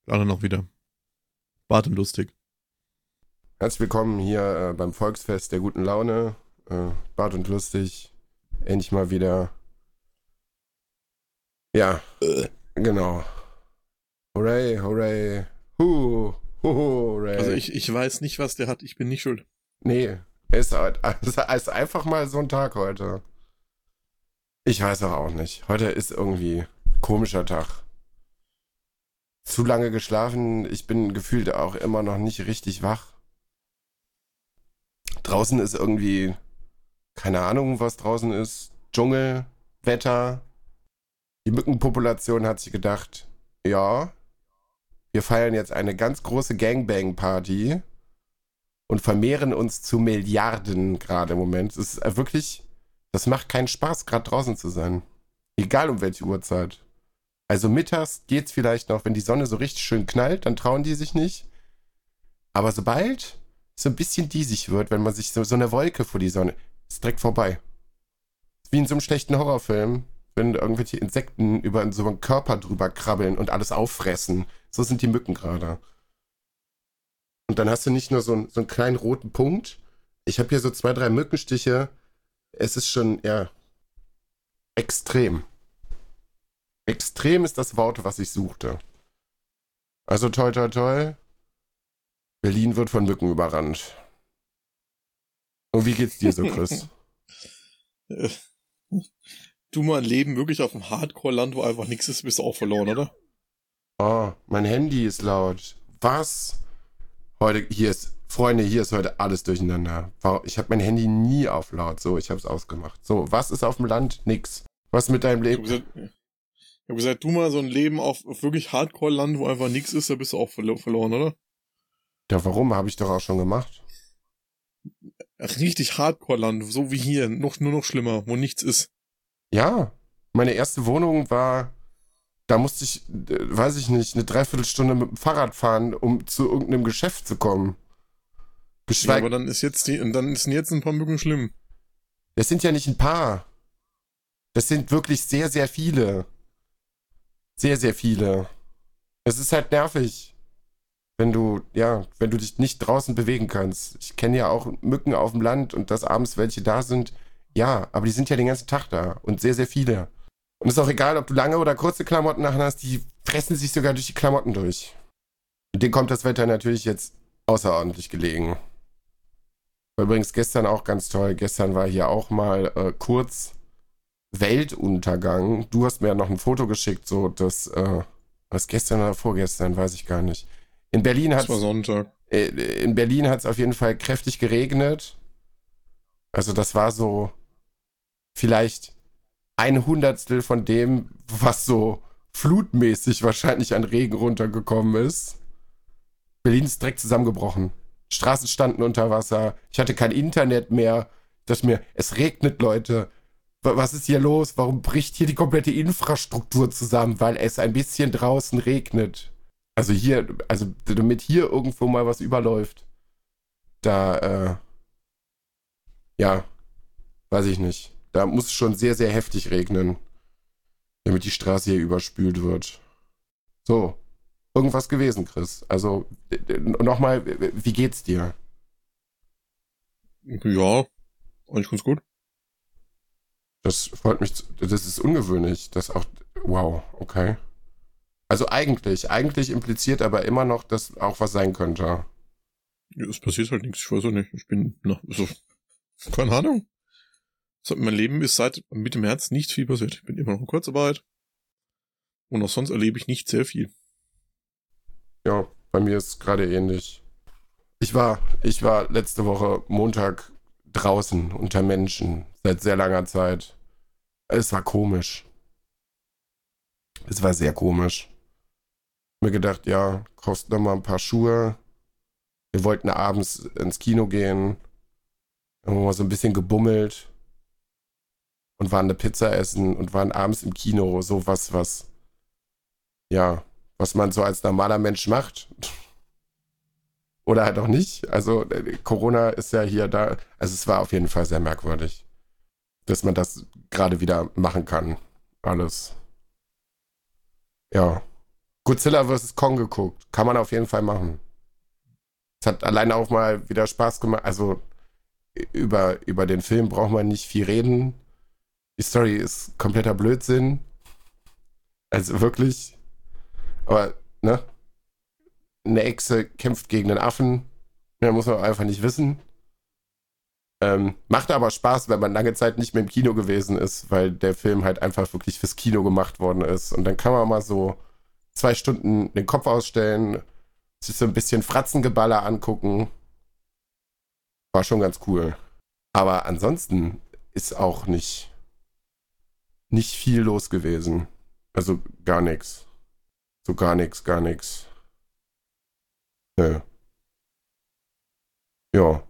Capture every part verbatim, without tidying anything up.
Alle noch wieder. Bart und lustig. Herzlich willkommen hier äh, beim Volksfest der guten Laune. Äh, Bart und lustig. Endlich mal wieder. Ja, äh. genau. Hooray, hooray. Hu, hu, hooray. Also ich, ich weiß nicht, was der hat. Ich bin nicht schuld. Nee, es ist, es ist einfach mal so ein Tag heute. Ich weiß auch, auch nicht. Heute ist irgendwie ein komischer Tag. Zu lange geschlafen. Ich bin gefühlt auch immer noch nicht richtig wach. Draußen ist irgendwie, keine Ahnung, was draußen ist. Dschungel, Wetter. Die Mückenpopulation hat sich gedacht, ja, wir feiern jetzt eine ganz große Gangbang-Party und vermehren uns zu Milliarden gerade im Moment. Es ist wirklich, das macht keinen Spaß, gerade draußen zu sein. Egal um welche Uhrzeit. Also mittags geht's vielleicht noch, wenn die Sonne so richtig schön knallt, dann trauen die sich nicht. Aber sobald so ein bisschen diesig wird, wenn man sich so, so eine Wolke vor die Sonne, ist direkt vorbei. Wie in so einem schlechten Horrorfilm, wenn irgendwelche Insekten über so einen Körper drüber krabbeln und alles auffressen. So sind die Mücken gerade. Und dann hast du nicht nur so, einen, so einen kleinen roten Punkt. Ich habe hier so zwei, drei Mückenstiche. Es ist schon, ja, extrem. Extrem ist das Wort, was ich suchte. Also toi, toi, toi. Berlin wird von Mücken überrannt. Und wie geht's dir so, Chris? Du mal ein Leben wirklich auf dem Hardcore-Land, wo einfach nichts ist, bist du auch verloren, oder? Oh, mein Handy ist laut. Was? Heute, hier ist, Freunde, hier ist heute alles durcheinander. Ich habe mein Handy nie auf laut. So, ich habe es ausgemacht. So, was ist auf dem Land? Nix. Was mit deinem Leben? Ich habe gesagt, hab gesagt, du mal so ein Leben auf, auf wirklich Hardcore-Land, wo einfach nichts ist, da bist du auch verlo- verloren, oder? Ja, warum? Habe ich doch auch schon gemacht. Richtig Hardcore-Land, so wie hier, noch, nur noch schlimmer, wo nichts ist. Ja, meine erste Wohnung war, da musste ich, äh, weiß ich nicht, eine Dreiviertelstunde mit dem Fahrrad fahren, um zu irgendeinem Geschäft zu kommen. Ja, aber dann ist jetzt die, und dann sind jetzt ein paar Mücken schlimm. Das sind ja nicht ein paar. Das sind wirklich sehr, sehr viele. Sehr, sehr viele. Es ist halt nervig, wenn du, ja, wenn du dich nicht draußen bewegen kannst. Ich kenne ja auch Mücken auf dem Land und dass abends welche da sind. Ja, aber die sind ja den ganzen Tag da und sehr, sehr viele. Und es ist auch egal, ob du lange oder kurze Klamotten nachher hast, die fressen sich sogar durch die Klamotten durch. Und denen kommt das Wetter natürlich jetzt außerordentlich gelegen. War übrigens gestern auch ganz toll. Gestern war hier auch mal äh, kurz Weltuntergang. Du hast mir ja noch ein Foto geschickt, so das, äh, was gestern oder vorgestern, weiß ich gar nicht. In Berlin hat es war Sonntag. Äh, in Berlin hat es auf jeden Fall kräftig geregnet. Also das war so vielleicht ein Hundertstel von dem, was so flutmäßig wahrscheinlich an Regen runtergekommen ist. Berlin ist direkt zusammengebrochen. Straßen standen unter Wasser. Ich hatte kein Internet mehr. Ich dachte mir, es regnet, Leute. Was ist hier los? Warum bricht hier die komplette Infrastruktur zusammen? Weil es ein bisschen draußen regnet. Also hier, also damit hier irgendwo mal was überläuft. Da, äh, ja, weiß ich nicht. Da muss es schon sehr, sehr heftig regnen, damit die Straße hier überspült wird. So, irgendwas gewesen, Chris. Also, nochmal, wie geht's dir? Ja, eigentlich ganz gut. Das freut mich, das ist ungewöhnlich, dass auch, wow, okay. Also eigentlich, eigentlich impliziert aber immer noch, dass auch was sein könnte. Ja, es passiert halt nichts, ich weiß auch nicht. Ich bin, na, also, keine Ahnung. Also, mein Leben ist seit Mitte März nicht viel passiert. Ich bin immer noch in Kurzarbeit. Und auch sonst erlebe ich nicht sehr viel. Ja, bei mir ist es gerade ähnlich. Ich war, ich war letzte Woche Montag draußen unter Menschen seit sehr langer Zeit. Es war komisch. Es war sehr komisch. Mir gedacht, ja, kaufst noch mal ein paar Schuhe. Wir wollten abends ins Kino gehen. Haben wir mal so ein bisschen gebummelt. Und waren eine Pizza essen und waren abends im Kino. So was, was, ja, was man so als normaler Mensch macht. Oder halt auch nicht. Also Corona ist ja hier da. Also es war auf jeden Fall sehr merkwürdig, dass man das gerade wieder machen kann. Alles. Ja. Godzilla versus. Kong geguckt. Kann man auf jeden Fall machen. Es hat alleine auch mal wieder Spaß gemacht. Also über, über den Film braucht man nicht viel reden. Die Story ist kompletter Blödsinn. Also wirklich. Aber, ne? Eine Echse kämpft gegen einen Affen. Ja, muss man einfach nicht wissen. Ähm, macht aber Spaß, wenn man lange Zeit nicht mehr im Kino gewesen ist, weil der Film halt einfach wirklich fürs Kino gemacht worden ist. Und dann kann man mal so zwei Stunden den Kopf ausstellen, sich so ein bisschen Fratzengeballer angucken. War schon ganz cool. Aber ansonsten ist auch nicht, nicht viel los gewesen. Also gar nichts. So gar nichts, gar nichts. Nö. Ja.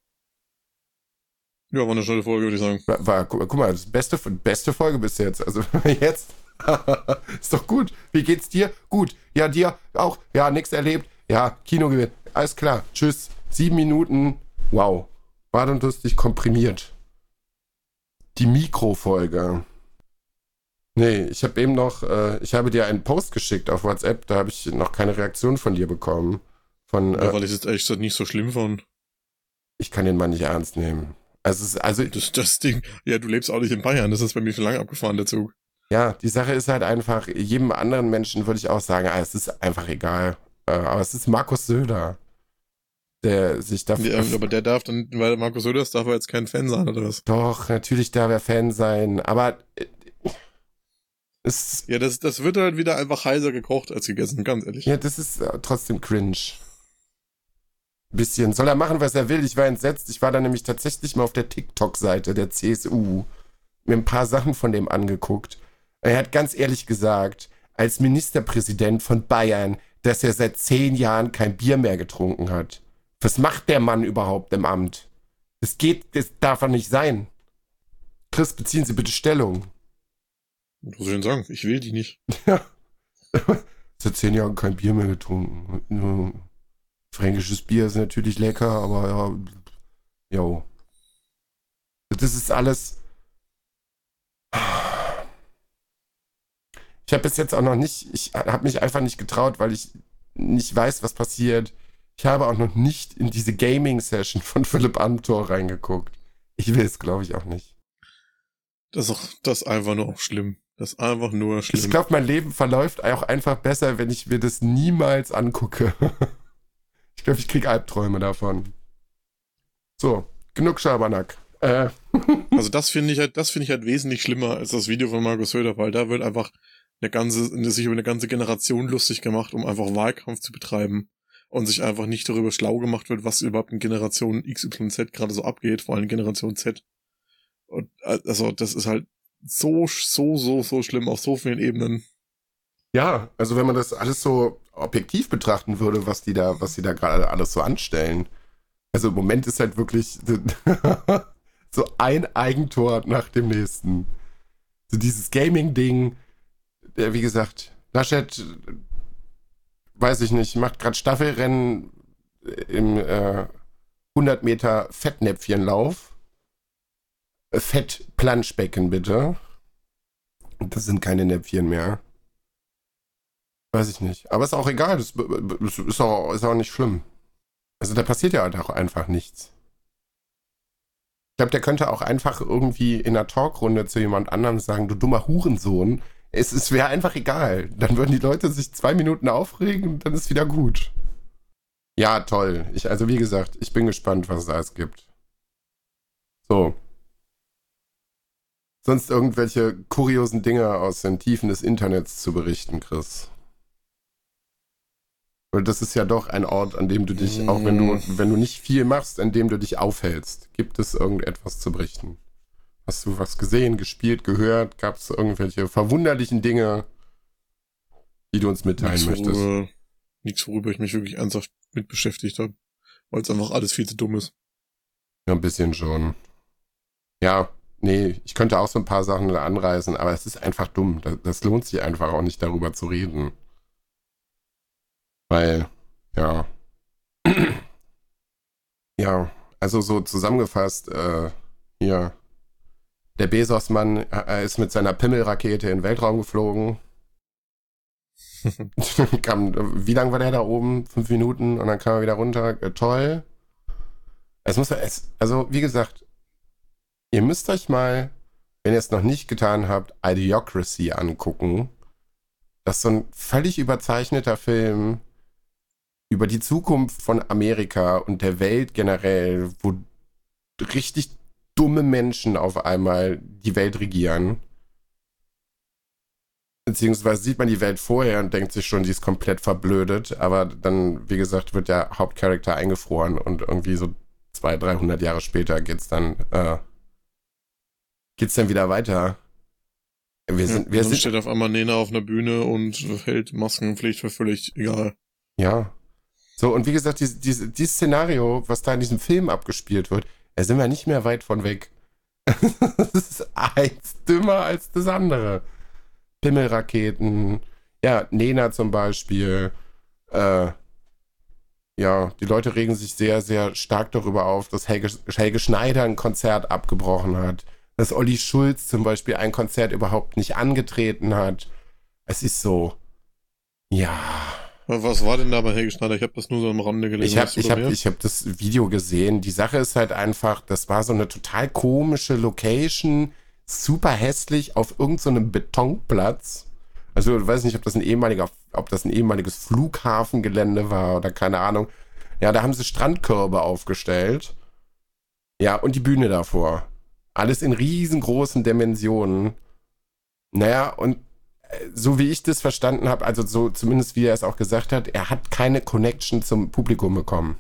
Ja, war eine schnelle Folge, würde ich sagen. War, war, guck, guck mal, das beste, beste Folge bis jetzt. Also jetzt. Ist doch gut. Wie geht's dir? Gut. Ja, dir auch. Ja, nichts erlebt. Ja, Kino gewinnt. Alles klar. Tschüss. Sieben Minuten. Wow. War und lustig komprimiert. Die Mikrofolge. Nee, ich habe eben noch, äh, ich habe dir einen Post geschickt auf WhatsApp, da habe ich noch keine Reaktion von dir bekommen. Von, Ja, äh, weil ich es jetzt echt gesagt nicht so schlimm fand. ich kann den Mann nicht ernst nehmen. Also, es ist, also Das, das Ding, ja, du lebst auch nicht in Bayern, das ist bei mir schon lange abgefahren, der Zug. ja, die Sache ist halt einfach, jedem anderen Menschen würde ich auch sagen, ah, es ist einfach egal. Äh, aber es ist Markus Söder, der sich dafür... Ja, aber der darf dann, weil Markus Söders darf er jetzt kein Fan sein, oder was? Doch, natürlich darf er Fan sein, aber äh, es, Ja, das, das wird halt wieder einfach heißer gekocht als gegessen, ganz ehrlich. ja, das ist äh, trotzdem cringe. Bisschen. Soll er machen, was er will? Ich war entsetzt. Ich war da nämlich tatsächlich mal auf der TikTok-Seite der C S U. Mir ein paar Sachen von dem angeguckt. Er hat ganz ehrlich gesagt, als Ministerpräsident von Bayern, dass er seit zehn Jahren kein Bier mehr getrunken hat. Was macht der Mann überhaupt im Amt? Das geht, das darf er nicht sein. Chris, beziehen Sie bitte Stellung. Was soll ich denn sagen? Ich will die nicht. Ja. Seit zehn Jahren kein Bier mehr getrunken. Fränkisches Bier ist natürlich lecker, aber ja, jo. Das ist alles. Ich habe bis jetzt auch noch nicht, ich habe mich einfach nicht getraut, weil ich nicht weiß, was passiert. Ich habe auch noch nicht in diese Gaming-Session von Philipp Amthor reingeguckt. Ich will es, glaube ich, auch nicht. Das ist auch, das ist einfach nur auch schlimm. Das ist einfach nur schlimm. Ich glaube, mein Leben verläuft auch einfach besser, wenn ich mir das niemals angucke. Ich glaube, ich kriege Albträume davon. So, genug Schabernack. Äh. Also das finde ich halt, das finde ich halt wesentlich schlimmer als das Video von Markus Söder, weil da wird einfach eine ganze, sich über eine ganze Generation lustig gemacht, um einfach Wahlkampf zu betreiben und sich einfach nicht darüber schlau gemacht wird, was überhaupt in Generation X Y Z gerade so abgeht, vor allem Generation Z. Und also das ist halt so, so, so, so schlimm auf so vielen Ebenen. Ja, also wenn man das alles so objektiv betrachten würde, was die da, was die da gerade alles so anstellen. Also im Moment ist halt wirklich so ein Eigentor nach dem nächsten. So dieses Gaming-Ding, der, wie gesagt, Laschet, weiß ich nicht, macht gerade Staffelrennen im äh, hundert Meter Fettnäpfchenlauf. Fettplanschbecken bitte. Das sind keine Näpfchen mehr. Weiß ich nicht. Aber ist auch egal. Das ist auch, ist auch nicht schlimm. Also da passiert ja halt auch einfach nichts. Ich glaube, der könnte auch einfach irgendwie in einer Talkrunde zu jemand anderem sagen, du dummer Hurensohn. Es, es wäre einfach egal. Dann würden die Leute sich zwei Minuten aufregen und dann ist wieder gut. Ja, toll. Ich, also wie gesagt, ich bin gespannt, was es alles gibt. So. Sonst irgendwelche kuriosen Dinge aus den Tiefen des Internets zu berichten, Chris? Weil das ist ja doch ein Ort, an dem du dich, auch wenn du, wenn du nicht viel machst, an dem du dich aufhältst. Gibt es irgendetwas zu berichten? Hast du was gesehen, gespielt, gehört? Gab es irgendwelche verwunderlichen Dinge, die du uns mitteilen Nichts, möchtest? Worüber, nichts, worüber ich mich wirklich ernsthaft mit beschäftigt habe. Weil es einfach alles viel zu dumm ist. Ja, ein bisschen schon. Ja, nee, ich könnte auch so ein paar Sachen anreißen, aber es ist einfach dumm. Das, das lohnt sich einfach auch nicht, darüber zu reden. Weil, ja. Ja, also so zusammengefasst, äh, hier, der Bezos-Mann äh, ist mit seiner Pimmelrakete in den Weltraum geflogen. kam, wie lang war der da oben? Fünf Minuten und dann kam er wieder runter. Äh, toll. Es muss, es, also wie gesagt, ihr müsst euch mal, wenn ihr es noch nicht getan habt, Idiocracy angucken. Das ist so ein völlig überzeichneter Film über die Zukunft von Amerika und der Welt generell, wo richtig dumme Menschen auf einmal die Welt regieren. Beziehungsweise sieht man die Welt vorher und denkt sich schon, die ist komplett verblödet. Aber dann, wie gesagt, wird der Hauptcharakter eingefroren und irgendwie so zweihundert, dreihundert Jahre später geht's dann, äh, geht's dann wieder weiter. Wir sind, ja, wir dann sind, steht auf einmal Nena auf einer Bühne und hält Maskenpflicht für völlig egal. ja. So, und wie gesagt, dieses, dieses, dieses Szenario, was da in diesem Film abgespielt wird, da sind wir nicht mehr weit von weg. Das ist eins dümmer als das andere. Pimmelraketen, ja, Nena zum Beispiel, äh, ja, die Leute regen sich sehr, sehr stark darüber auf, dass Helge, Helge Schneider ein Konzert abgebrochen hat, dass Olli Schulz zum Beispiel ein Konzert überhaupt nicht angetreten hat. Es ist so, ja. Was war denn da bei Helge Schneider? Ich habe das nur so am Rande gelesen. Ich habe ich hab, ich hab das Video gesehen. Die Sache ist halt einfach, das war so eine total komische Location, super hässlich auf irgendeinem so Betonplatz. Also ich weiß nicht, ob das ein ehemaliger, ob das ein ehemaliges Flughafengelände war oder keine Ahnung. Ja, da haben sie Strandkörbe aufgestellt. Ja, und die Bühne davor. Alles in riesengroßen Dimensionen. Naja, und so wie ich das verstanden habe, also so zumindest wie er es auch gesagt hat, er hat keine Connection zum Publikum bekommen.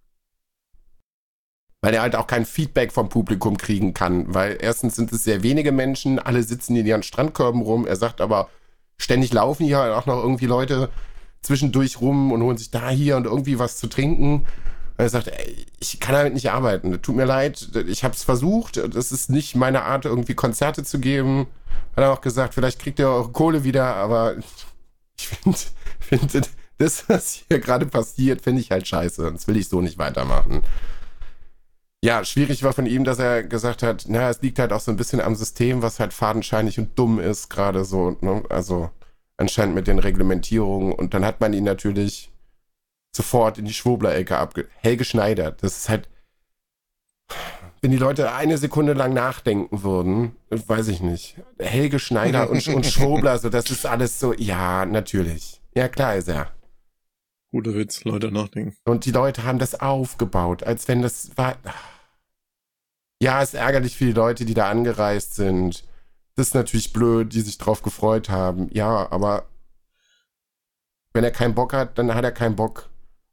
Weil er halt auch kein Feedback vom Publikum kriegen kann, weil erstens sind es sehr wenige Menschen, alle sitzen in ihren Strandkörben rum, er sagt aber, ständig laufen hier auch noch irgendwie Leute zwischendurch rum und holen sich da hier und irgendwie was zu trinken. Und er sagt, ey, ich kann damit nicht arbeiten, tut mir leid, ich habe es versucht, das ist nicht meine Art, irgendwie Konzerte zu geben. Hat er auch gesagt, vielleicht kriegt ihr eure Kohle wieder, aber ich finde, find, das, was hier gerade passiert, finde ich halt scheiße. Das will ich so nicht weitermachen. Ja, schwierig war von ihm, dass er gesagt hat, na, es liegt halt auch so ein bisschen am System, was halt fadenscheinig und dumm ist, gerade so, ne? Also anscheinend mit den Reglementierungen. Und dann hat man ihn natürlich sofort in die Schwurbler-Ecke abge... Helge Schneider, das ist halt... Wenn die Leute eine Sekunde lang nachdenken würden, weiß ich nicht. Helge Schneider und, und Schwurbler, so, das ist alles so, ja, natürlich. Ja, klar ist er. Guter Witz, Leute nachdenken. Und die Leute haben das aufgebaut, als wenn das war... Ja, ist ärgerlich für die Leute, die da angereist sind. Das ist natürlich blöd, die sich drauf gefreut haben. Ja, aber wenn er keinen Bock hat, dann hat er keinen Bock.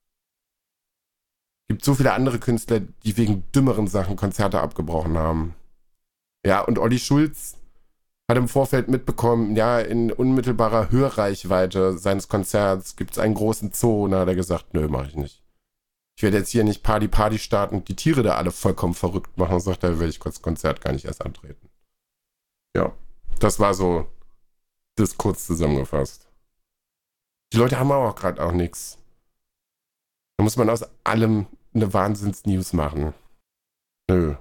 Gibt so viele andere Künstler, die wegen dümmeren Sachen Konzerte abgebrochen haben. Ja, und Olli Schulz hat im Vorfeld mitbekommen, ja, in unmittelbarer Hörreichweite seines Konzerts gibt es einen großen Zoo. Und da hat er gesagt, nö, mach ich nicht. Ich werde jetzt hier nicht Party Party starten und die Tiere da alle vollkommen verrückt machen. Und sagt, da will ich das Konzert gar nicht erst antreten. Ja, das war so das kurz zusammengefasst. Die Leute haben aber auch gerade auch nichts. Da muss man aus allem eine Wahnsinns-News machen. Nö.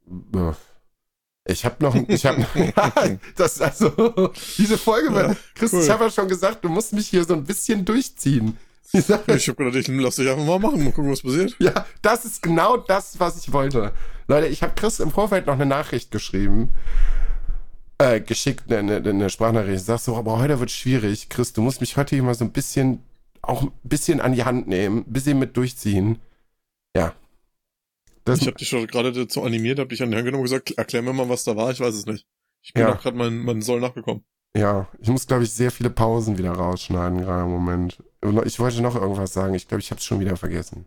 Ich hab noch, ich hab, ja, das, also, diese Folge, ja, Chris, cool. Ich habe ja schon gesagt, du musst mich hier so ein bisschen durchziehen. Ich hab gedacht, ich lass dich einfach mal machen, mal gucken, was passiert. Ja, das ist genau das, was ich wollte. Leute, ich habe Chris im Vorfeld noch eine Nachricht geschrieben, äh, geschickt, eine, eine Sprachnachricht. Ich sag so, aber heute wird schwierig. Chris, du musst mich heute hier mal so ein bisschen auch ein bisschen an die Hand nehmen, ein bisschen mit durchziehen. Ja. Das ich habe dich schon gerade dazu animiert, habe dich an die Hand genommen und gesagt, erklär mir mal, was da war, ich weiß es nicht. Ich bin ja auch gerade meinen mein Soll nachgekommen. Ja, ich muss, glaube ich, sehr viele Pausen wieder rausschneiden, gerade im Moment. Ich wollte noch irgendwas sagen, ich glaube, ich habe es schon wieder vergessen.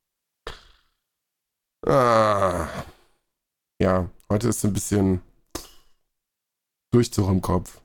Ah. Ja, heute ist ein bisschen Durchzug im Kopf.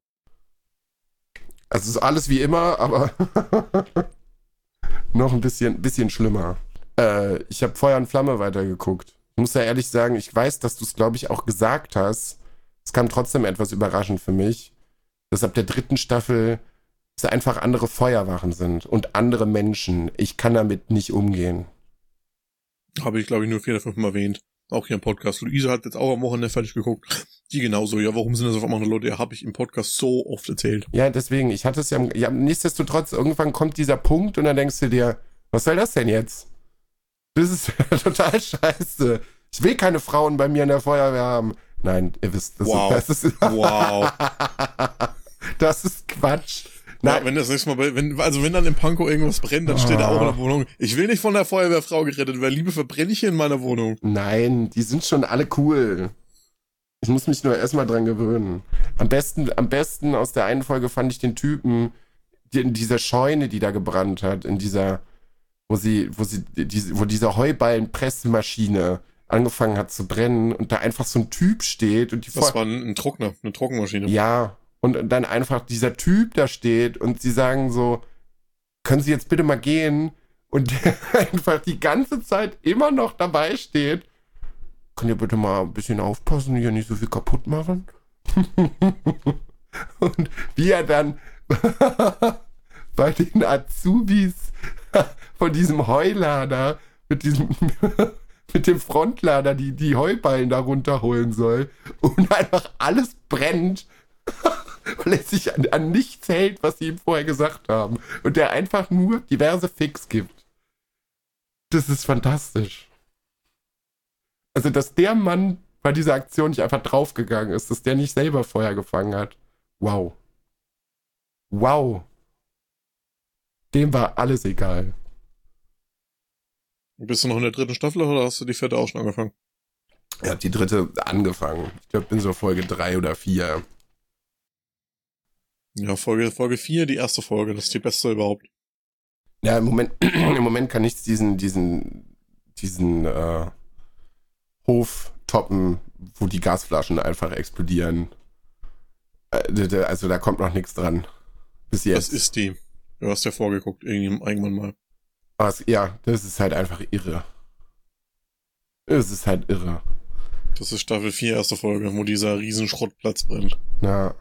Also es ist alles wie immer, aber noch ein bisschen, bisschen schlimmer. Äh, ich habe Feuer und Flamme weitergeguckt. Ich muss ja ehrlich sagen, ich weiß, dass du es, glaube ich, auch gesagt hast. Es kam trotzdem etwas überraschend für mich, dass ab der dritten Staffel es einfach andere Feuerwachen sind und andere Menschen. Ich kann damit nicht umgehen. Habe ich, glaube ich, nur vier oder fünf Mal erwähnt. Auch hier im Podcast. Luise hat jetzt auch am Wochenende fertig geguckt. Die genauso, ja, warum sind das auf einmal andere Leute? Ja, habe ich im Podcast so oft erzählt. Ja, deswegen, ich hatte es ja, ja, nichtsdestotrotz, irgendwann kommt dieser Punkt und dann denkst du dir, was soll das denn jetzt? Das ist total scheiße. Ich will keine Frauen bei mir in der Feuerwehr haben. Nein, ihr wisst, das, Wow. ist, das ist... Wow. Das ist Quatsch. Na, Nein. wenn das nächste Mal, bei, wenn, also wenn dann im Pankow irgendwas brennt, dann steht da auch in der Wohnung, ich will nicht von der Feuerwehrfrau gerettet werden, Liebe verbrenne ich hier in meiner Wohnung. Nein, die sind schon alle cool. Ich muss mich nur erstmal dran gewöhnen. Am besten, am besten aus der einen Folge fand ich den Typen, die, in dieser Scheune, die da gebrannt hat, in dieser, wo sie, wo sie, diese, wo diese Heuballenpressmaschine angefangen hat zu brennen und da einfach so ein Typ steht und die Das war ein, ein Trockner, eine Trockenmaschine. Ja, und dann einfach dieser Typ da steht und sie sagen so, können Sie jetzt bitte mal gehen? Und der einfach die ganze Zeit immer noch dabei steht. Könnt ihr bitte mal ein bisschen aufpassen, hier nicht so viel kaputt machen? Und wie er dann bei den Azubis von diesem Heulader mit diesem mit dem Frontlader die, die Heuballen da runterholen soll und einfach alles brennt, weil er sich an, an nichts hält, was sie ihm vorher gesagt haben. Und der einfach nur diverse Fix gibt. Das ist fantastisch. Also, dass der Mann bei dieser Aktion nicht einfach draufgegangen ist, dass der nicht selber Feuer gefangen hat. Wow. Wow. Dem war alles egal. Bist du noch in der dritten Staffel oder hast du die vierte auch schon angefangen? Ich habe die dritte angefangen. Ich glaube, bin so Folge drei oder vier. Ja, Folge, Folge vier, die erste Folge, das ist die beste überhaupt. Ja, im Moment, im Moment kann ich diesen, diesen, diesen äh, Hof toppen, wo die Gasflaschen einfach explodieren. Äh, also da kommt noch nichts dran. Bis jetzt. Das ist die. Du hast ja vorgeguckt, irgendwann mal. Was, ja, das ist halt einfach irre. Es ist halt irre. Das ist Staffel vier, erste Folge, wo dieser riesen Schrottplatz brennt. Ja.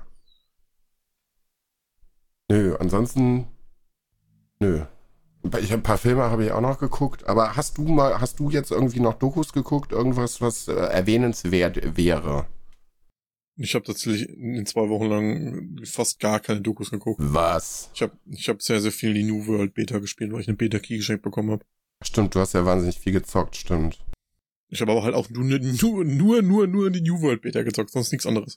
Nö, ansonsten, nö. Ich hab ein paar Filme habe ich auch noch geguckt, aber hast du mal, hast du jetzt irgendwie noch Dokus geguckt? Irgendwas, was äh, erwähnenswert wäre? Ich habe tatsächlich in zwei Wochen lang fast gar keine Dokus geguckt. Was? Ich habe ich hab sehr, sehr viel die New World Beta gespielt, weil ich eine Beta-Key geschenkt bekommen habe. Stimmt, du hast ja wahnsinnig viel gezockt, stimmt. Ich habe aber halt auch nur, nur, nur, nur, nur die New World Beta gezockt, sonst nichts anderes.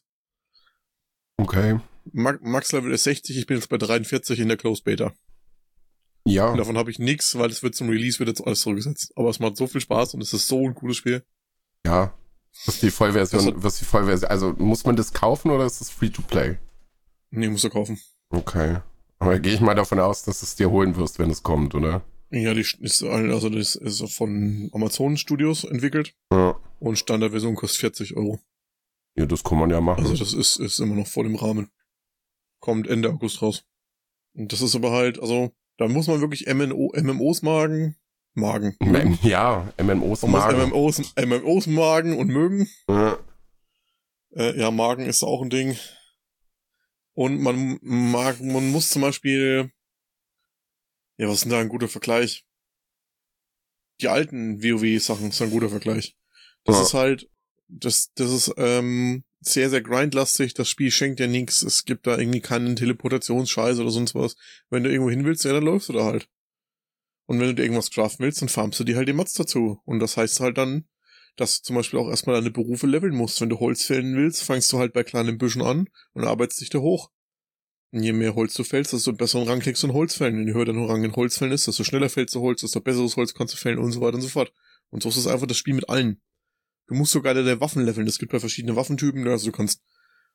Okay. Max Level ist sechzig, ich bin jetzt bei dreiundvierzig in der Closed Beta. Ja. Und davon habe ich nichts, weil es wird zum Release wird jetzt alles zurückgesetzt. Aber es macht so viel Spaß und es ist so ein cooles Spiel. Ja. Was die Vollversion, was die Vollversion, also muss man das kaufen oder ist das Free-to-Play? Nee, musst du kaufen. Okay. Aber gehe ich mal davon aus, dass du es dir holen wirst, wenn es kommt, oder? Ja, die ist, also das ist von Amazon Studios entwickelt. Ja. Und Standardversion kostet vierzig Euro. Ja, das kann man ja machen. Also das ist, ist immer noch voll im Rahmen. Kommt Ende August raus. Und das ist aber halt, also, da muss man wirklich M M O, M M Os magen, magen. M- Ja, M M Os Man muss magen. M M Os, M M Os magen und mögen. Ja. Äh, ja, magen ist auch ein Ding. Und man mag, man muss zum Beispiel, ja, was ist denn da ein guter Vergleich? Die alten WoW-Sachen ist ein guter Vergleich. Das Ja. ist halt, das, das ist ähm, sehr, sehr grindlastig. Das Spiel schenkt ja nichts. Es gibt da irgendwie keinen Teleportationsscheiß oder sonst was. Wenn du irgendwo hin willst, ja, dann läufst du da halt. Und wenn du dir irgendwas craften willst, dann farmst du dir halt die Mats dazu. Und das heißt halt dann, dass du zum Beispiel auch erstmal deine Berufe leveln musst. Wenn du Holz fällen willst, fängst du halt bei kleinen Büschen an und arbeitest dich da hoch. Und je mehr Holz du fällst, desto besseren Rang kriegst du in Holzfällen. Und je höher dein Rang in Holzfällen ist, desto schneller fällst du Holz, desto besseres Holz kannst du fällen und so weiter und so fort. Und so ist es einfach das Spiel mit allen. Du musst sogar deine Waffen leveln. Es gibt ja verschiedene Waffentypen. Also du kannst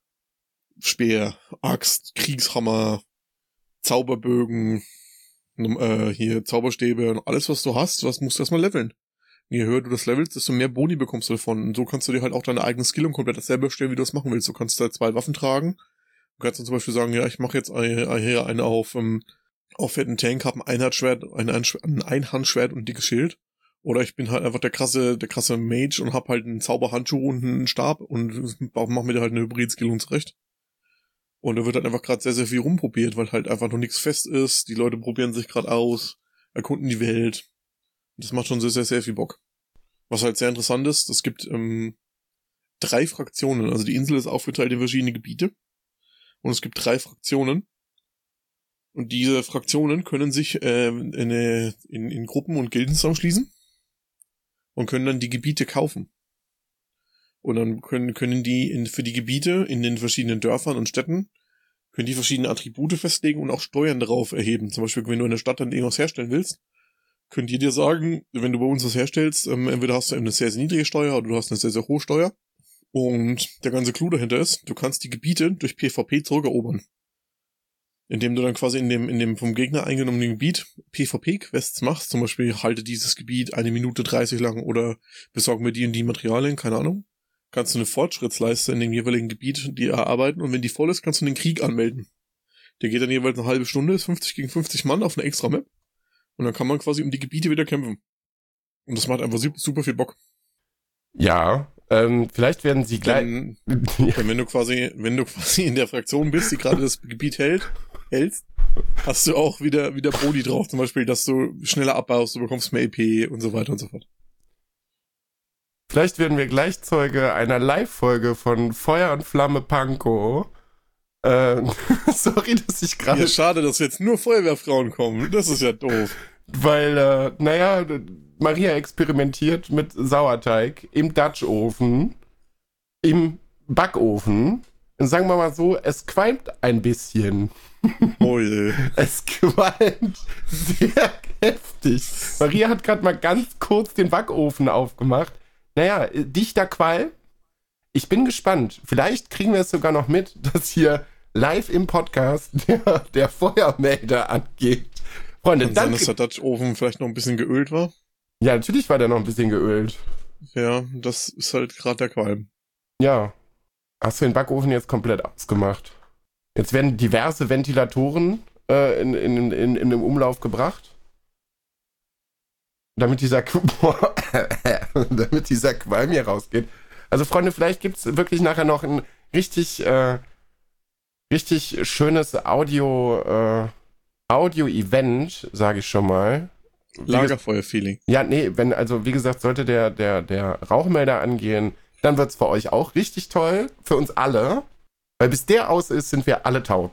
Speer, Axt, Kriegshammer, Zauberbögen, äh, hier Zauberstäbe und alles, was du hast, was musst du erstmal leveln. Je höher du das levelst, desto mehr Boni bekommst du davon. Und so kannst du dir halt auch deine eigene Skill und komplett dasselbe erstellen, wie du das machen willst. Du kannst da zwei Waffen tragen. Du kannst dann zum Beispiel sagen, ja, ich mache jetzt eine, eine, eine auf, ähm, auf fetten Tank, hab ein Einhandschwert, ein, ein Einhandschwert und ein dickes Schild. Oder ich bin halt einfach der krasse, der krasse Mage und hab halt einen Zauberhandschuh und einen Stab und mach mir da halt eine Hybrid-Skill und zurecht. Und da wird halt einfach gerade sehr, sehr viel rumprobiert, weil halt einfach noch nichts fest ist. Die Leute probieren sich gerade aus, erkunden die Welt. Das macht schon sehr, sehr, sehr viel Bock. Was halt sehr interessant ist, es gibt ähm, drei Fraktionen. Also die Insel ist aufgeteilt in verschiedene Gebiete. Und es gibt drei Fraktionen. Und diese Fraktionen können sich äh, in, in, in Gruppen und Gilden zusammenschließen und können dann die Gebiete kaufen. Und dann können, können die in, für die Gebiete in den verschiedenen Dörfern und Städten können die verschiedene Attribute festlegen und auch Steuern darauf erheben. Zum Beispiel, wenn du in der Stadt dann irgendwas herstellen willst, könnt ihr dir sagen, wenn du bei uns was herstellst, ähm, entweder hast du eine sehr, sehr niedrige Steuer oder du hast eine sehr, sehr hohe Steuer. Und der ganze Clou dahinter ist, du kannst die Gebiete durch PvP zurückerobern. Indem du dann quasi in dem, in dem vom Gegner eingenommenen Gebiet PvP-Quests machst, zum Beispiel halte dieses Gebiet eine Minute dreißig lang oder besorge mir die und die Materialien, keine Ahnung. Kannst du eine Fortschrittsleiste in dem jeweiligen Gebiet die erarbeiten und wenn die voll ist, kannst du den Krieg anmelden. Der geht dann jeweils eine halbe Stunde, ist fünfzig gegen fünfzig Mann auf einer extra Map und dann kann man quasi um die Gebiete wieder kämpfen. Und das macht einfach super viel Bock. Ja, ähm, vielleicht werden sie gleich... Denn, denn wenn du quasi, wenn du quasi in der Fraktion bist, die gerade das Gebiet hält, hältst, hast du auch wieder, wieder Boni drauf. Zum Beispiel, dass du schneller abbaust, du bekommst mehr E P und so weiter und so fort. Vielleicht werden wir gleich Zeuge einer Live-Folge von Feuer und Flamme Pankow. Äh, sorry, dass ich gerade... Ja, schade, dass jetzt nur Feuerwehrfrauen kommen. Das ist ja doof. Weil, äh, naja, Maria experimentiert mit Sauerteig im Dutch-Ofen, im Backofen. Und sagen wir mal so, es qualmt ein bisschen. Oh je. Es qualmt sehr heftig. Maria hat gerade mal ganz kurz den Backofen aufgemacht. Naja, dichter Qualm. Ich bin gespannt. Vielleicht kriegen wir es sogar noch mit, dass hier live im Podcast der, der Feuermelder angeht. Freunde, Kann danke. sein, dass der Dutch-Ofen vielleicht noch ein bisschen geölt war? Ja, natürlich war der noch ein bisschen geölt. Ja, das ist halt gerade der Qualm. Ja. Hast du den Backofen jetzt komplett ausgemacht? Jetzt werden diverse Ventilatoren äh, in, in, in, in den Umlauf gebracht. Damit dieser, damit dieser Qualm hier rausgeht. Also Freunde, vielleicht gibt es wirklich nachher noch ein richtig, äh, richtig schönes Audio, äh, Audio-Event, sage ich schon mal. Lagerfeuer-Feeling. Ja, nee, wenn, also wie gesagt, sollte der, der, der Rauchmelder angehen, dann wird's für euch auch richtig toll, für uns alle. Weil bis der aus ist, sind wir alle taub.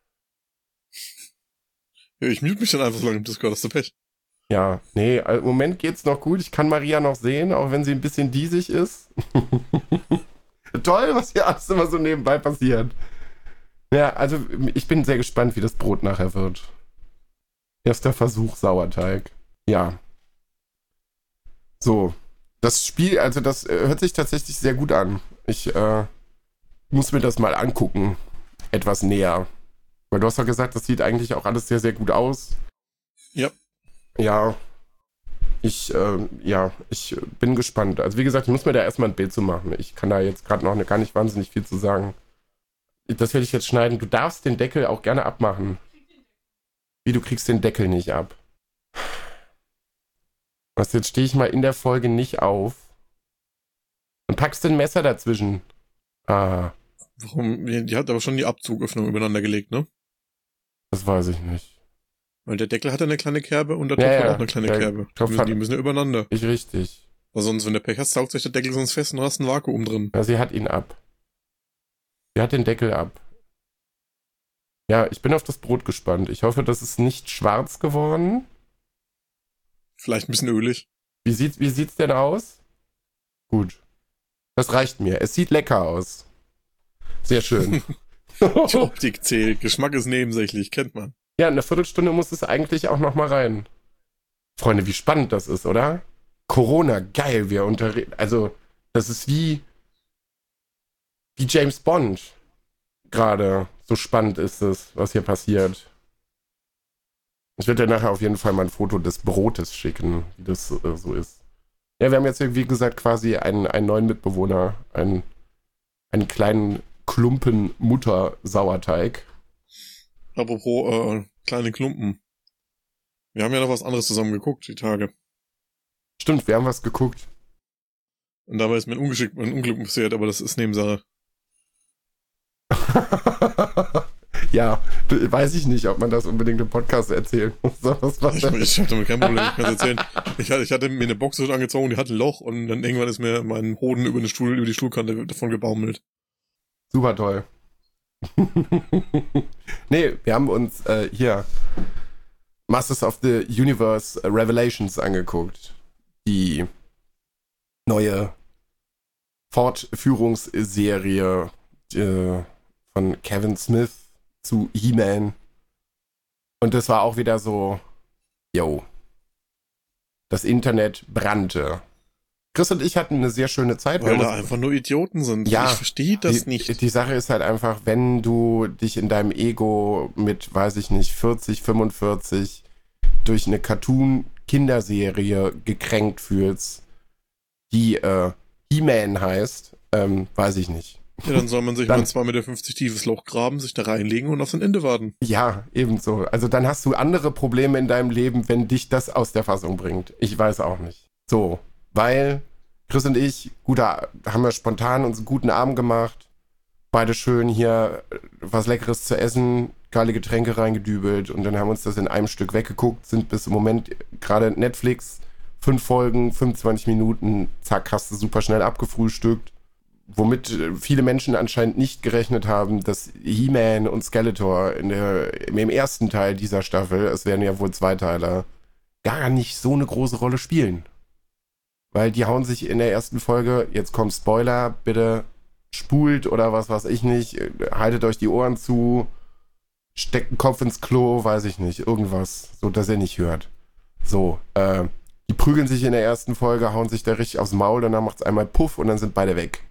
Ja, ich mute mich dann einfach so lange im Discord, hast du Pech. Ja, nee, im Moment geht's noch gut. Ich kann Maria noch sehen, auch wenn sie ein bisschen diesig ist. Toll, was hier alles immer so nebenbei passiert. Ja, also ich bin sehr gespannt, wie das Brot nachher wird. Erster Versuch Sauerteig. Ja. So. Das Spiel, also das äh, hört sich tatsächlich sehr gut an. Ich äh, muss mir das mal angucken. Etwas näher. Weil du hast ja gesagt, das sieht eigentlich auch alles sehr, sehr gut aus. Ja. Ja. Ich, äh, ja, ich bin gespannt. Also wie gesagt, ich muss mir da erstmal ein Bild zu machen. Ich kann da jetzt gerade noch gar nicht wahnsinnig viel zu sagen. Das werde ich jetzt schneiden. Du darfst den Deckel auch gerne abmachen. Wie, du kriegst den Deckel nicht ab? Was, jetzt stehe ich mal in der Folge nicht auf. Und packst ein Messer dazwischen. Ah. Warum? Die hat aber schon die Abzugöffnung übereinander gelegt, ne? Das weiß ich nicht. Weil der Deckel hat ja eine kleine Kerbe und der Ja, Topf ja, hat auch eine kleine der Kerbe. Die Topf müssen, hat- die müssen ja übereinander. Nicht richtig. Weil sonst, wenn der Pech hast, saugt sich der Deckel sonst fest und du hast ein Vakuum drin. Ja, sie hat ihn ab. Sie hat den Deckel ab. Ja, ich bin auf das Brot gespannt. Ich hoffe, das ist nicht schwarz geworden. Vielleicht ein bisschen ölig. Wie sieht, wie sieht's denn aus? Gut. Das reicht mir. Es sieht lecker aus. Sehr schön. Die Optik zählt. Geschmack ist nebensächlich, kennt man. Ja, eine Viertelstunde muss es eigentlich auch noch mal rein. Freunde, wie spannend das ist, oder? Corona, geil, wir unterreden. Also, das ist wie wie James Bond. Gerade so spannend ist es, was hier passiert. Ich werde dir nachher auf jeden Fall mal ein Foto des Brotes schicken, wie das äh, so ist. Ja, wir haben jetzt, wie gesagt, quasi einen, einen neuen Mitbewohner, einen, einen kleinen Klumpen Mutter-Sauerteig. Apropos äh, kleine Klumpen. Wir haben ja noch was anderes zusammen geguckt, die Tage. Stimmt, wir haben was geguckt. Und dabei ist mir ein Ungeschick, ein Unglück passiert, aber das ist Nebensache. Ja, weiß ich nicht, ob man das unbedingt im Podcast erzählen muss. Was, was Ich, ich hab damit kein Problem, ich kann es erzählen. Ich hatte, ich hatte mir eine Box angezogen, die hatte ein Loch und dann irgendwann ist mir mein Hoden über den Stuhl, über die Stuhlkante davon gebaumelt. Super toll. Nee, wir haben uns äh, hier Masters of the Universe Revelations angeguckt. Die neue Fortführungsserie äh, von Kevin Smith zu He-Man. Und das war auch wieder so, yo, das Internet brannte. Chris und ich hatten eine sehr schöne Zeit. Weil da einfach nur Idioten sind. Ja, ich verstehe das die, nicht. Die Sache ist halt einfach, wenn du dich in deinem Ego mit, weiß ich nicht, vierzig, fünfundvierzig durch eine Cartoon-Kinderserie gekränkt fühlst, die äh, He-Man heißt, ähm, weiß ich nicht. Ja, dann soll man sich Dann- mal ein zwei Meter fünfzig tiefes Loch graben, sich da reinlegen und auf sein Ende warten. Ja, ebenso. Also dann hast du andere Probleme in deinem Leben, wenn dich das aus der Fassung bringt. Ich weiß auch nicht. So, weil Chris und ich, gut, da haben wir spontan uns einen guten Abend gemacht. Beide schön hier äh, was Leckeres zu essen, geile Getränke reingedübelt und dann haben wir uns das in einem Stück weggeguckt, sind bis im Moment gerade Netflix, fünf Folgen, fünfundzwanzig Minuten, zack, hast du super schnell abgefrühstückt. Womit äh, viele Menschen anscheinend nicht gerechnet haben, dass He-Man und Skeletor in der, im ersten Teil dieser Staffel, es werden ja wohl Zweiteiler, gar nicht so eine große Rolle spielen. Weil die hauen sich in der ersten Folge, jetzt kommt Spoiler, bitte spult oder was weiß ich nicht, äh, haltet euch die Ohren zu, steckt den Kopf ins Klo, weiß ich nicht, irgendwas, so dass ihr nicht hört. So, äh, die prügeln sich in der ersten Folge, hauen sich da richtig aufs Maul und dann macht's einmal Puff und dann sind beide weg.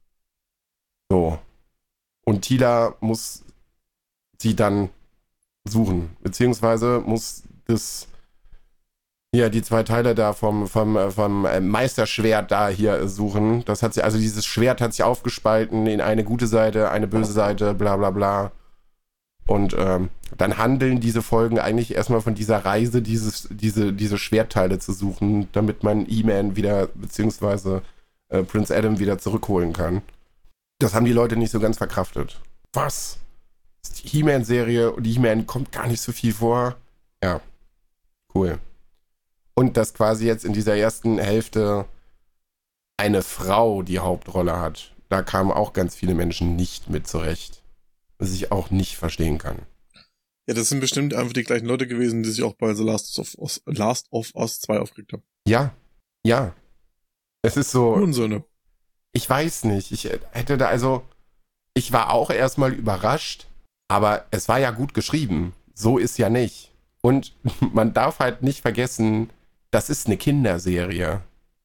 So. Und Tila muss sie dann suchen. Beziehungsweise muss das, ja, die zwei Teile da vom, vom, äh, vom äh, Meisterschwert da hier suchen. Das hat sie, also dieses Schwert hat sich aufgespalten in eine gute Seite, eine böse Seite, bla bla bla. Und ähm, dann handeln diese Folgen eigentlich erstmal von dieser Reise, dieses, diese, diese Schwertteile zu suchen, damit man He-Man wieder, beziehungsweise äh, Prince Adam wieder zurückholen kann. Das haben die Leute nicht so ganz verkraftet. Was? Das ist die He-Man-Serie und die He-Man kommt gar nicht so viel vor. Ja, cool. Und dass quasi jetzt in dieser ersten Hälfte eine Frau die Hauptrolle hat, da kamen auch ganz viele Menschen nicht mit zurecht. Was ich auch nicht verstehen kann. Ja, das sind bestimmt einfach die gleichen Leute gewesen, die sich auch bei The Last of Us, Last of Us zwei aufgeregt haben. Ja, ja. Es ist so, Hurensöhne. ich weiß nicht, ich hätte da also, ich war auch erstmal überrascht, aber es war ja gut geschrieben. So ist ja nicht. Und man darf halt nicht vergessen, das ist eine Kinderserie.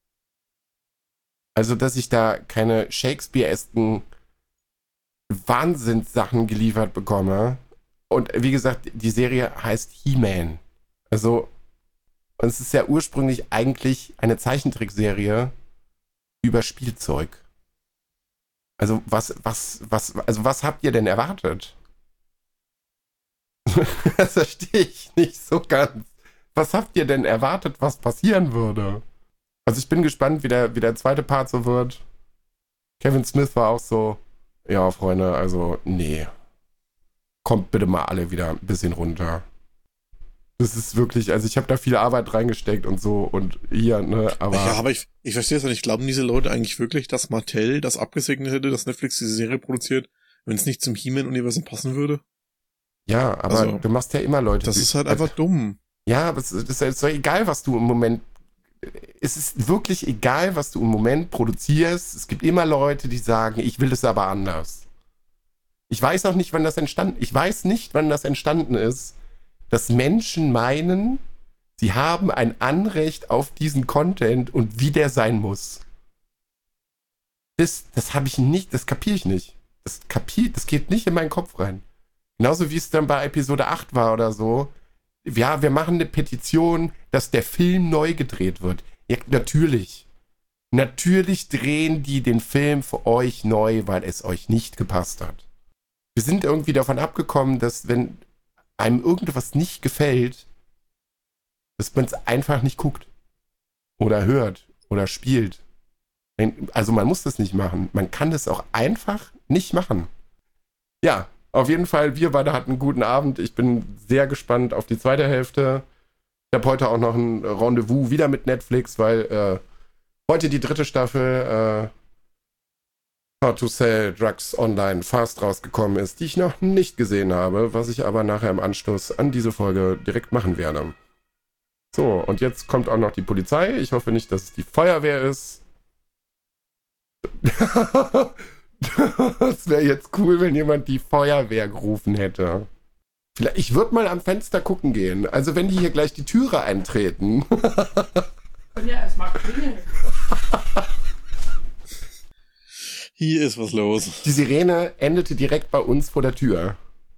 Also, dass ich da keine Shakespeare-esken Wahnsinnssachen geliefert bekomme. Und wie gesagt, die Serie heißt He-Man. Also, und es ist ja ursprünglich eigentlich eine Zeichentrickserie über Spielzeug. Also, was, was, was, also, was habt ihr denn erwartet? Das verstehe ich nicht so ganz. Was habt ihr denn erwartet, was passieren würde? Also, ich bin gespannt, wie der, wie der zweite Part so wird. Kevin Smith war auch so, ja, Freunde, also, nee. Kommt bitte mal alle wieder ein bisschen runter. Das ist wirklich, also ich habe da viel Arbeit reingesteckt und so und hier, ne, aber... Ja, aber ich, ich verstehe es nicht. Glauben diese Leute eigentlich wirklich, dass Mattel das abgesegnet hätte, dass Netflix diese Serie produziert, wenn es nicht zum He-Man-Universum passen würde? Ja, aber Also, du machst ja immer Leute... Das die- ist halt einfach dumm. Ja, aber es ist, es ist doch egal, was du im Moment... Es ist wirklich egal, was du im Moment produzierst. Es gibt immer Leute, die sagen, ich will es aber anders. Ich weiß auch nicht, wann das entstanden... Ich weiß nicht, wann das entstanden ist, dass Menschen meinen, sie haben ein Anrecht auf diesen Content und wie der sein muss. Das, das habe ich nicht, das kapiere ich nicht. Das kapiert, das geht nicht in meinen Kopf rein. Genauso wie es dann bei Episode acht war oder so. Ja, wir machen eine Petition, dass der Film neu gedreht wird. Ja, natürlich. Natürlich drehen die den Film für euch neu, weil es euch nicht gepasst hat. Wir sind irgendwie davon abgekommen, dass wenn einem irgendwas nicht gefällt, dass man es einfach nicht guckt. Oder hört. Oder spielt. Also man muss das nicht machen. Man kann das auch einfach nicht machen. Ja, Auf jeden Fall, wir beide hatten einen guten Abend. Ich bin sehr gespannt auf die zweite Hälfte. Ich habe heute auch noch ein Rendezvous wieder mit Netflix, weil äh, heute die dritte Staffel äh, How to Sell Drugs Online Fast rausgekommen ist, die ich noch nicht gesehen habe, was ich aber nachher im Anschluss an diese Folge direkt machen werde. So, und jetzt kommt auch noch die Polizei. Ich hoffe nicht, dass es die Feuerwehr ist. Das wäre jetzt cool, wenn jemand die Feuerwehr gerufen hätte. Vielleicht, ich würde mal am Fenster gucken gehen. Also wenn die hier gleich die Türe eintreten. Können ja erstmal klingeln. Hier ist was los. Die Sirene endete direkt bei uns vor der Tür.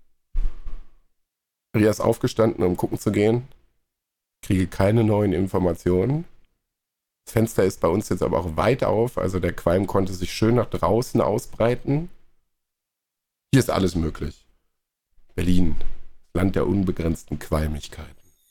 Ria ist aufgestanden, um gucken zu gehen. Kriege keine neuen Informationen. Das Fenster ist bei uns jetzt aber auch weit auf, also der Qualm konnte sich schön nach draußen ausbreiten. Hier ist alles möglich. Berlin, Land der unbegrenzten Qualmigkeiten.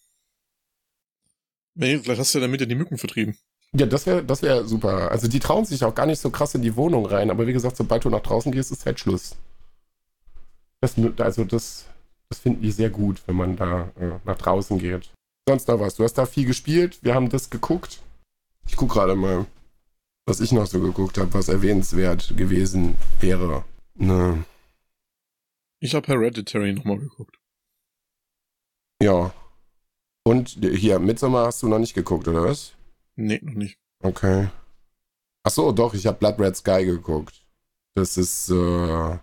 Nee, vielleicht hast du ja damit ja die Mücken vertrieben. Ja, das wäre das wär super. Also die trauen sich auch gar nicht so krass in die Wohnung rein, aber wie gesagt, sobald du nach draußen gehst, ist halt Schluss. Das, also das, das finden die sehr gut, wenn man da äh, nach draußen geht. Sonst noch was? Du hast da viel gespielt, wir haben das geguckt. Ich gucke gerade mal, was ich noch so geguckt habe, was erwähnenswert gewesen wäre. Ne. Ich habe Hereditary nochmal geguckt. Ja. Und hier, Midsommar hast du noch nicht geguckt, oder was? Nee, noch nicht. Okay. Ach so, doch, ich habe Blood Red Sky geguckt. Das ist äh,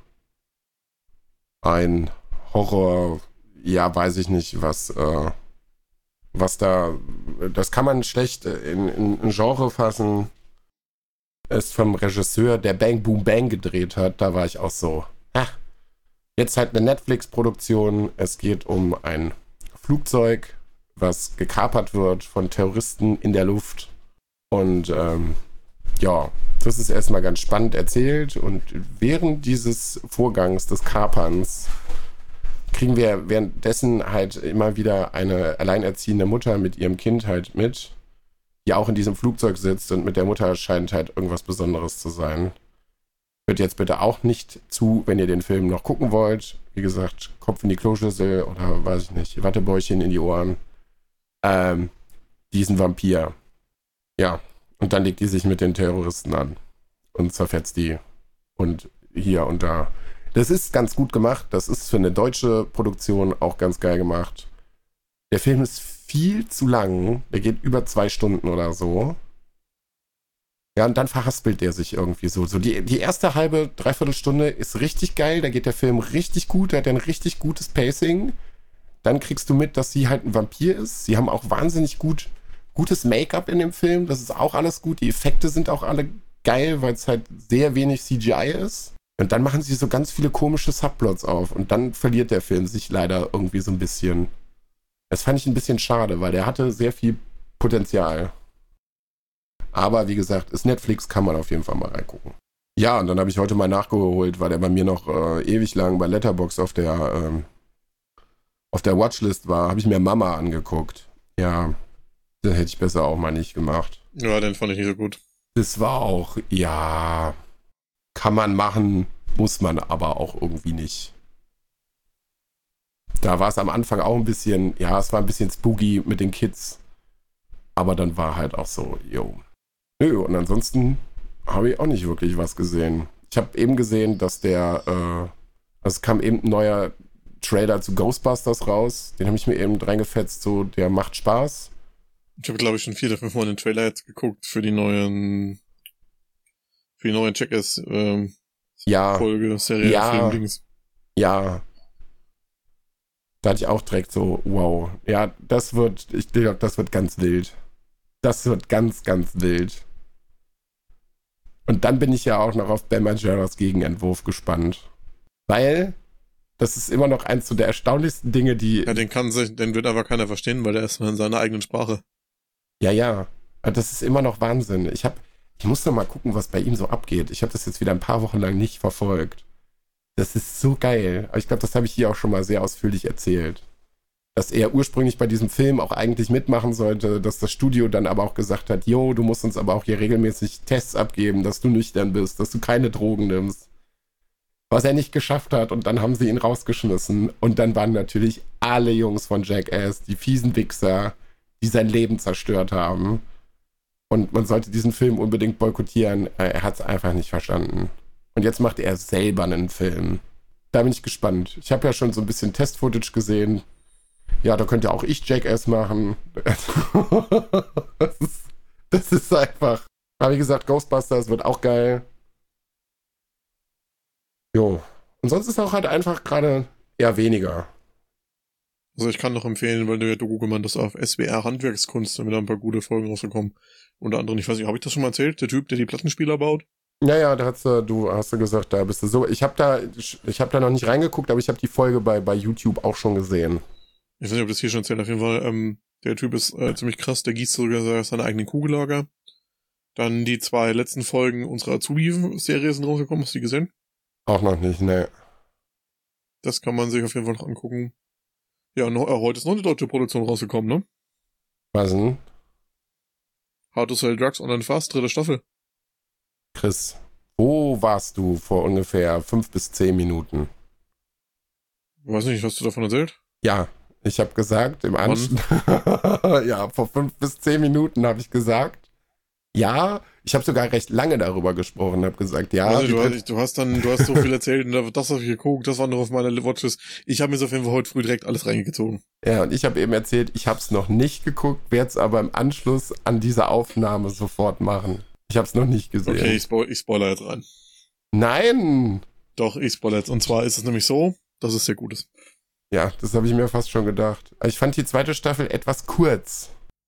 ein Horror, ja, weiß ich nicht, was... Äh, was da, das kann man schlecht in, in ein Genre fassen, ist vom Regisseur, der Bang Boom Bang gedreht hat, da war ich auch so, ha, jetzt halt eine Netflix-Produktion, es geht um ein Flugzeug, was gekapert wird von Terroristen in der Luft und ähm, ja, das ist erstmal ganz spannend erzählt und während dieses Vorgangs des Kaperns kriegen wir währenddessen halt immer wieder eine alleinerziehende Mutter mit ihrem Kind halt mit, die auch in diesem Flugzeug sitzt und mit der Mutter scheint halt irgendwas Besonderes zu sein. Hört jetzt bitte auch nicht zu, wenn ihr den Film noch gucken wollt. Wie gesagt, Kopf in die Kloschüssel oder weiß ich nicht, Wattebäuchchen in die Ohren. Ähm, diesen Vampir. Ja, und dann legt die sich mit den Terroristen an und zerfetzt die. Und hier und da. Das ist ganz gut gemacht. Das ist für eine deutsche Produktion auch ganz geil gemacht. Der Film ist viel zu lang. Der geht über zwei Stunden oder so. Ja, und dann verhaspelt der sich irgendwie so. So die, die erste halbe, dreiviertel Stunde ist richtig geil. Da geht der Film richtig gut. Der hat ein richtig gutes Pacing. Dann kriegst du mit, dass sie halt ein Vampir ist. Sie haben auch wahnsinnig gut, gutes Make-up in dem Film. Das ist auch alles gut. Die Effekte sind auch alle geil, weil es halt sehr wenig C G I ist. Und dann machen sie so ganz viele komische Subplots auf. Und dann verliert der Film sich leider irgendwie so ein bisschen. Das fand ich ein bisschen schade, weil der hatte sehr viel Potenzial. Aber wie gesagt, ist Netflix, kann man auf jeden Fall mal reingucken. Ja, und dann habe ich heute mal nachgeholt, weil der bei mir noch äh, ewig lang bei Letterboxd auf der, ähm, auf der Watchlist war. Habe ich mir Mama angeguckt. Ja, das hätte ich besser auch mal nicht gemacht. Ja, den fand ich nicht so gut. Das war auch, ja... Kann man machen, muss man aber auch irgendwie nicht. Da war es am Anfang auch ein bisschen, ja, es war ein bisschen spooky mit den Kids. Aber dann war halt auch so, yo. Nö, und ansonsten habe ich auch nicht wirklich was gesehen. Ich habe eben gesehen, dass der, äh, es kam eben ein neuer Trailer zu Ghostbusters raus. Den habe ich mir eben reingefetzt, so, der macht Spaß. Ich habe, glaube ich, schon vier oder fünf Mal den Trailer jetzt geguckt für die neuen... Für die neue Checkers ähm, ja, Folge, Serie, ja, Film, Dings. Ja. Da hatte ich auch direkt so, wow. Ja, das wird, ich glaube, das wird ganz wild. Das wird ganz, ganz wild. Und dann bin ich ja auch noch auf Ben Margeras Gegenentwurf gespannt. Weil das ist immer noch eins so der erstaunlichsten Dinge, die... Ja, den kann sich, den wird aber keiner verstehen, weil der ist nur in seiner eigenen Sprache. Ja, ja. Das ist immer noch Wahnsinn. Ich habe Ich muss noch mal gucken, was bei ihm so abgeht. Ich habe das jetzt wieder ein paar Wochen lang nicht verfolgt. Das ist so geil. Aber ich glaube, das habe ich hier auch schon mal sehr ausführlich erzählt. Dass er ursprünglich bei diesem Film auch eigentlich mitmachen sollte, dass das Studio dann aber auch gesagt hat, jo, du musst uns aber auch hier regelmäßig Tests abgeben, dass du nüchtern bist, dass du keine Drogen nimmst. was er nicht geschafft hat. Und dann haben sie ihn rausgeschmissen. Und dann waren natürlich alle Jungs von Jackass, die fiesen Wichser, die sein Leben zerstört haben. Und man sollte diesen Film unbedingt boykottieren. Er hat es einfach nicht verstanden. Und jetzt macht er selber einen Film. Da bin ich gespannt. Ich habe ja schon so ein bisschen Test-Footage gesehen. Ja, da könnte auch ich Jackass machen. das, ist, das ist einfach. Aber wie gesagt, Ghostbusters wird auch geil. Jo. Und sonst ist auch halt einfach gerade eher weniger. Also ich kann noch empfehlen, weil du ja Doku gemacht hast auf S W R Handwerkskunst, da sind da ein paar gute Folgen rausgekommen. Unter anderem, ich weiß nicht, habe ich das schon mal erzählt? Der Typ, der die Plattenspieler baut? Ja, ja, da hast du, du hast du gesagt, da bist du so. Ich habe da, ich habe da noch nicht reingeguckt, aber ich habe die Folge bei, bei YouTube auch schon gesehen. Ich weiß nicht, ob das hier schon erzählt. Auf jeden Fall, ähm, der Typ ist äh, ziemlich krass, der gießt sogar seine eigenen Kugellager. Dann die zwei letzten Folgen unserer Azubi-Serie sind rausgekommen. Hast du die gesehen? Auch noch nicht, ne. Das kann man sich auf jeden Fall noch angucken. Ja, noch, äh, heute ist noch eine deutsche Produktion rausgekommen, ne? Was denn? How to Sell Drugs Online Fast, dritte Staffel. Chris, wo warst du vor ungefähr fünf bis zehn Minuten? Weiß nicht, hast du davon erzählt? Ja, ich habe gesagt, im Anschluss. Ja, vor fünf bis zehn Minuten habe ich gesagt. Ja, ich habe sogar recht lange darüber gesprochen, habe gesagt, ja. Also, du, hast, du hast dann, du hast so viel erzählt und das habe ich geguckt, das war noch auf meiner Watchlist. Ich habe mir so auf jeden Fall heute früh direkt alles reingezogen. Ja, und ich habe eben erzählt, ich habe es noch nicht geguckt, werde es aber im Anschluss an diese Aufnahme sofort machen. Ich habe es noch nicht gesehen. Okay, ich, spo- ich spoiler jetzt rein. Nein! Doch, ich spoiler jetzt. Und zwar ist es nämlich so, dass es sehr gut ist. Ja, das habe ich mir fast schon gedacht. Ich fand die zweite Staffel etwas kurz.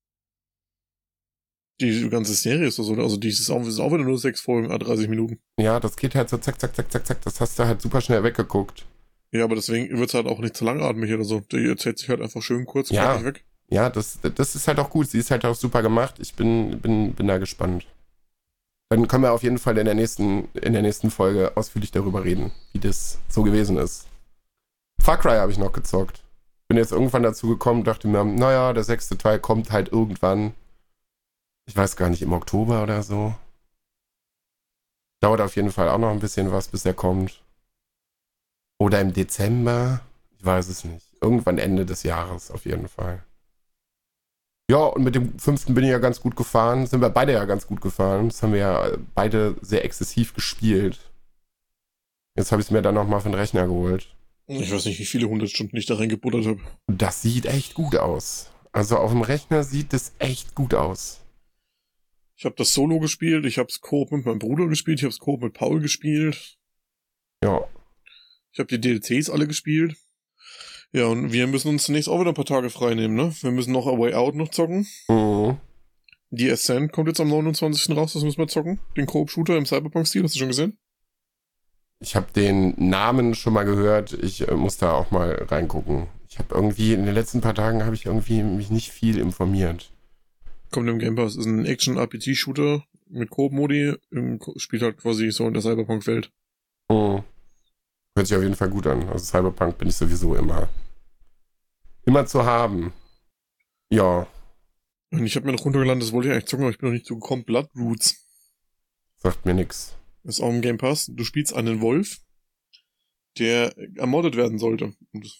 Die ganze Serie ist so, also die ist auch, ist auch wieder nur sechs Folgen, ah, dreißig Minuten. Ja, das geht halt so zack, zack, zack, zack, zack. Das hast du halt super schnell weggeguckt. Ja, aber deswegen wird's halt auch nicht zu langatmig oder so. Die erzählt sich halt einfach schön kurz und Ja. weg. Ja, das, das ist halt auch gut. Sie ist halt auch super gemacht. Ich bin, bin, bin da gespannt. Dann können wir auf jeden Fall in der nächsten, in der nächsten Folge ausführlich darüber reden, wie das so gewesen ist. Far Cry habe ich noch gezockt. Bin jetzt irgendwann dazu gekommen, dachte mir, naja, der sechste Teil kommt halt irgendwann. Ich weiß gar nicht, im Oktober oder so. Dauert auf jeden Fall auch noch ein bisschen was, bis er kommt. Oder im Dezember. Ich weiß es nicht. Irgendwann Ende des Jahres auf jeden Fall. Ja, und mit dem fünften bin ich ja ganz gut gefahren. Sind wir beide ja ganz gut gefahren. Das haben wir ja beide sehr exzessiv gespielt. Jetzt habe ich es mir dann nochmal für den Rechner geholt. Ich weiß nicht, wie viele hundert Stunden ich da reingebuttert habe. Das sieht echt gut aus. Also auf dem Rechner sieht das echt gut aus. Ich habe das Solo gespielt, ich habe es Koop mit meinem Bruder gespielt, ich habe es Koop mit Paul gespielt. Ja. Ich habe die D L Cs alle gespielt. Ja, und wir müssen uns zunächst auch wieder ein paar Tage frei nehmen, ne? Wir müssen noch A Way Out noch zocken. Mhm. Die Ascent kommt jetzt am neunundzwanzigsten raus, das müssen wir zocken. Den Koop-Shooter im Cyberpunk-Stil, hast du schon gesehen? Ich habe den Namen schon mal gehört. Ich äh, muss da auch mal reingucken. Ich habe irgendwie, in den letzten paar Tagen habe ich irgendwie mich nicht viel informiert. Kommt im Game Pass, ist ein Action-R P G-Shooter mit Koop-Modi, im Ko- spielt halt quasi so in der Cyberpunk-Welt. Mhm. Hört sich auf jeden Fall gut an. Also Cyberpunk bin ich sowieso immer, immer zu haben. Ja, Und ich habe mir noch runtergeladen, das wollte ich eigentlich zocken, aber ich bin noch nicht so gekommen. Bloodroots. sagt mir nix. Ist auch im Game Pass. Du spielst einen Wolf, der ermordet werden sollte. Und das,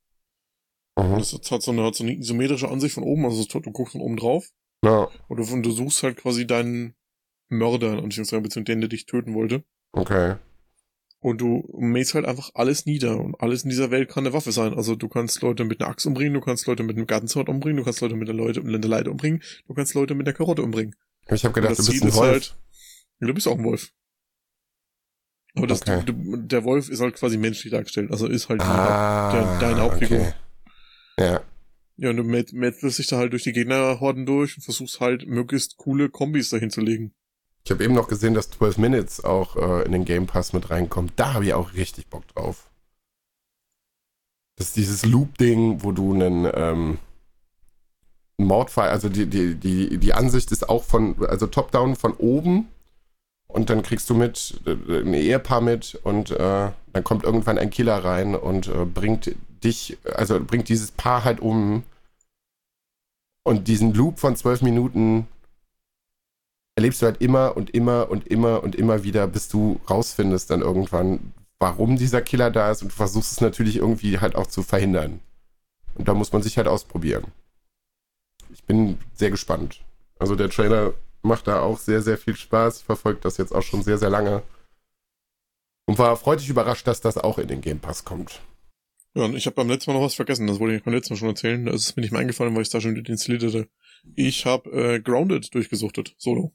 Mhm. das hat so eine, hat so eine isometrische Ansicht von oben, also du guckst von oben drauf. Ja, Und du, und du suchst halt quasi deinen Mörder, in Anführungszeichen, beziehungsweise den, der dich töten wollte. okay. Und du mähst halt einfach alles nieder. Und alles in dieser Welt kann eine Waffe sein. Also du kannst Leute mit einer Axt umbringen, du kannst Leute mit einem Gartenzweig umbringen, du kannst Leute mit einer Leute, mit einer Leiter umbringen, du kannst Leute mit einer Karotte umbringen. Ich habe Und gedacht, das du bist Ziel ein ist Wolf. halt, ja, du bist auch ein Wolf. Aber das, Okay. du, der Wolf ist halt quasi menschlich dargestellt. Also ist halt die Ah, der- deine Hauptfigur. okay. Ja, Ja, und du met- metzelst dich da halt durch die Gegnerhorden durch und versuchst halt möglichst coole Kombis dahin zu legen. ich habe eben noch gesehen, dass zwölf Minutes auch äh, in den Game Pass mit reinkommt. Da habe ich auch richtig Bock drauf. Das ist dieses Loop-Ding, wo du einen ähm, Mordfall, also die, die, die, die Ansicht ist auch von, also top-down von oben und dann kriegst du mit, äh, ein Ehepaar mit und äh, dann kommt irgendwann ein Killer rein und äh, bringt dich, also bringt dieses Paar halt um und diesen Loop von zwölf Minuten erlebst du halt immer und immer und immer und immer wieder, bis du rausfindest dann irgendwann, warum dieser Killer da ist und du versuchst es natürlich irgendwie halt auch zu verhindern. Und da muss man sich halt ausprobieren. Ich bin sehr gespannt. Also der Trailer macht da auch sehr, sehr viel Spaß. Ich verfolge das jetzt auch schon sehr, sehr lange. Und war freudig überrascht, dass das auch in den Game Pass kommt. Ja, und ich habe beim letzten Mal noch was vergessen. Das wollte ich beim letzten Mal schon erzählen. Da ist es mir nicht mehr eingefallen, weil ich da schon wieder installiert hatte. Ich habe äh, Grounded durchgesuchtet. Solo.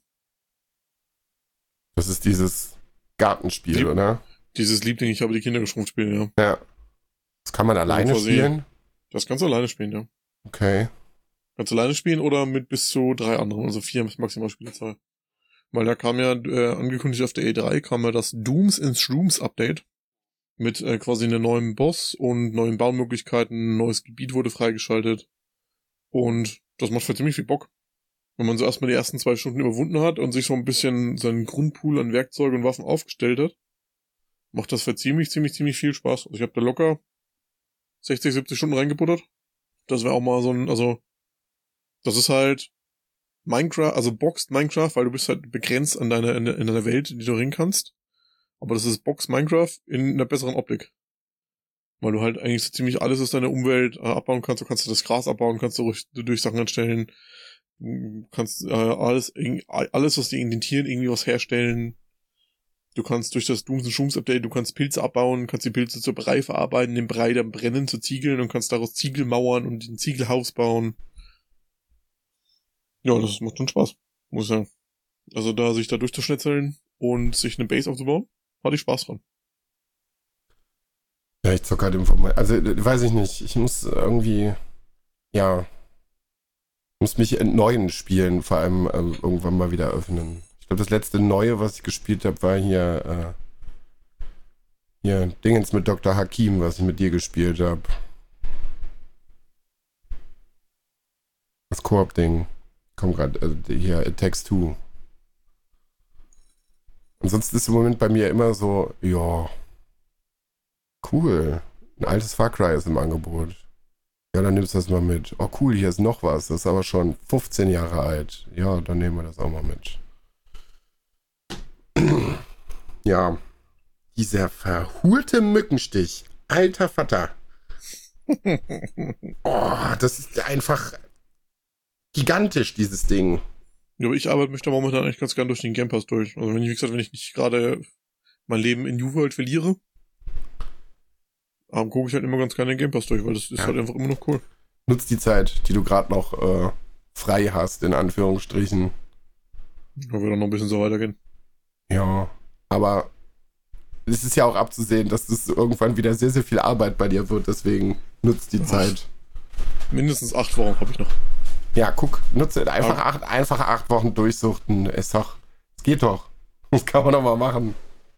Das ist dieses Gartenspiel, Die, oder? Dieses Liebling, ich habe die Kinder geschrumpft spielen, ja. Ja. Das kann man alleine Also spielen? Das kannst du alleine spielen, ja. Okay. Kannst du alleine spielen oder mit bis zu drei anderen, also vier bis maximal Spielzahl. Weil da kam ja, äh, angekündigt auf der E drei, kam ja das Dooms in Shrooms Update. Mit äh, quasi einem neuen Boss und neuen Baumöglichkeiten, ein neues Gebiet wurde freigeschaltet. Und das macht für ziemlich viel Bock. Wenn man so erstmal die ersten zwei Stunden überwunden hat und sich so ein bisschen seinen Grundpool an Werkzeugen und Waffen aufgestellt hat, macht das für ziemlich, ziemlich, ziemlich viel Spaß. Also ich habe da locker sechzig, siebzig Stunden reingebuttert. Das wäre auch mal so ein, also das ist halt Minecraft, also Boxed Minecraft, weil du bist halt begrenzt an deiner, in, in deiner Welt, die du ringen kannst. Aber das ist Boxed Minecraft in einer besseren Optik. Weil du halt eigentlich so ziemlich alles aus deiner Umwelt äh, abbauen kannst. Du kannst das Gras abbauen, kannst du durch, durch Sachen anstellen. Du kannst äh, alles, alles, was dir in den Tieren irgendwie was herstellen. Du kannst durch das Dooms and Shrooms Update, du kannst Pilze abbauen, kannst die Pilze zur Brei verarbeiten, den Brei dann brennen zu Ziegeln und kannst daraus Ziegelmauern und ein Ziegelhaus bauen. Ja, das macht schon Spaß, muss ich sagen. Also da sich da durchzuschnetzeln und sich eine Base aufzubauen, hatte ich Spaß dran. Ja, ich zocke halt im Format. Also, weiß ich nicht. Ich muss irgendwie, ja, muss mich in neuen Spielen vor allem ähm, irgendwann mal wieder öffnen. Ich glaube, das letzte Neue, was ich gespielt habe, war hier, äh, hier, Dingens mit Doktor Hakim, was ich mit dir gespielt habe. Das Koop-Ding. Komm gerade, also hier, It Takes Two. Ansonsten ist im Moment bei mir immer so, ja, cool. Ein altes Far Cry ist im Angebot. Ja, dann nimmst du das mal mit. Oh cool, hier ist noch was. Das ist aber schon fünfzehn Jahre alt. Ja, dann nehmen wir das auch mal mit. Ja. Dieser verhulte Mückenstich. Alter Vater. Oh, das ist einfach gigantisch, dieses Ding. Ja, aber ich arbeite mich da momentan eigentlich ganz gern durch den Game Pass durch. Also wenn ich, wie gesagt, wenn ich nicht gerade mein Leben in New World verliere, ähm, gucke ich halt immer ganz gerne den Game Pass durch, weil das ist ja halt einfach immer noch cool. Nutz die Zeit, die du gerade noch äh, frei hast, in Anführungsstrichen. Da wird dann noch ein bisschen so weitergehen. Ja, aber es ist ja auch abzusehen, dass das irgendwann wieder sehr, sehr viel Arbeit bei dir wird, deswegen nutzt die Ach, Zeit. Mindestens acht Wochen habe ich noch. Ja, guck, nutze einfach ja. acht, einfach acht Wochen durchsuchten. Ist doch, es geht doch. Das kann man doch mal machen.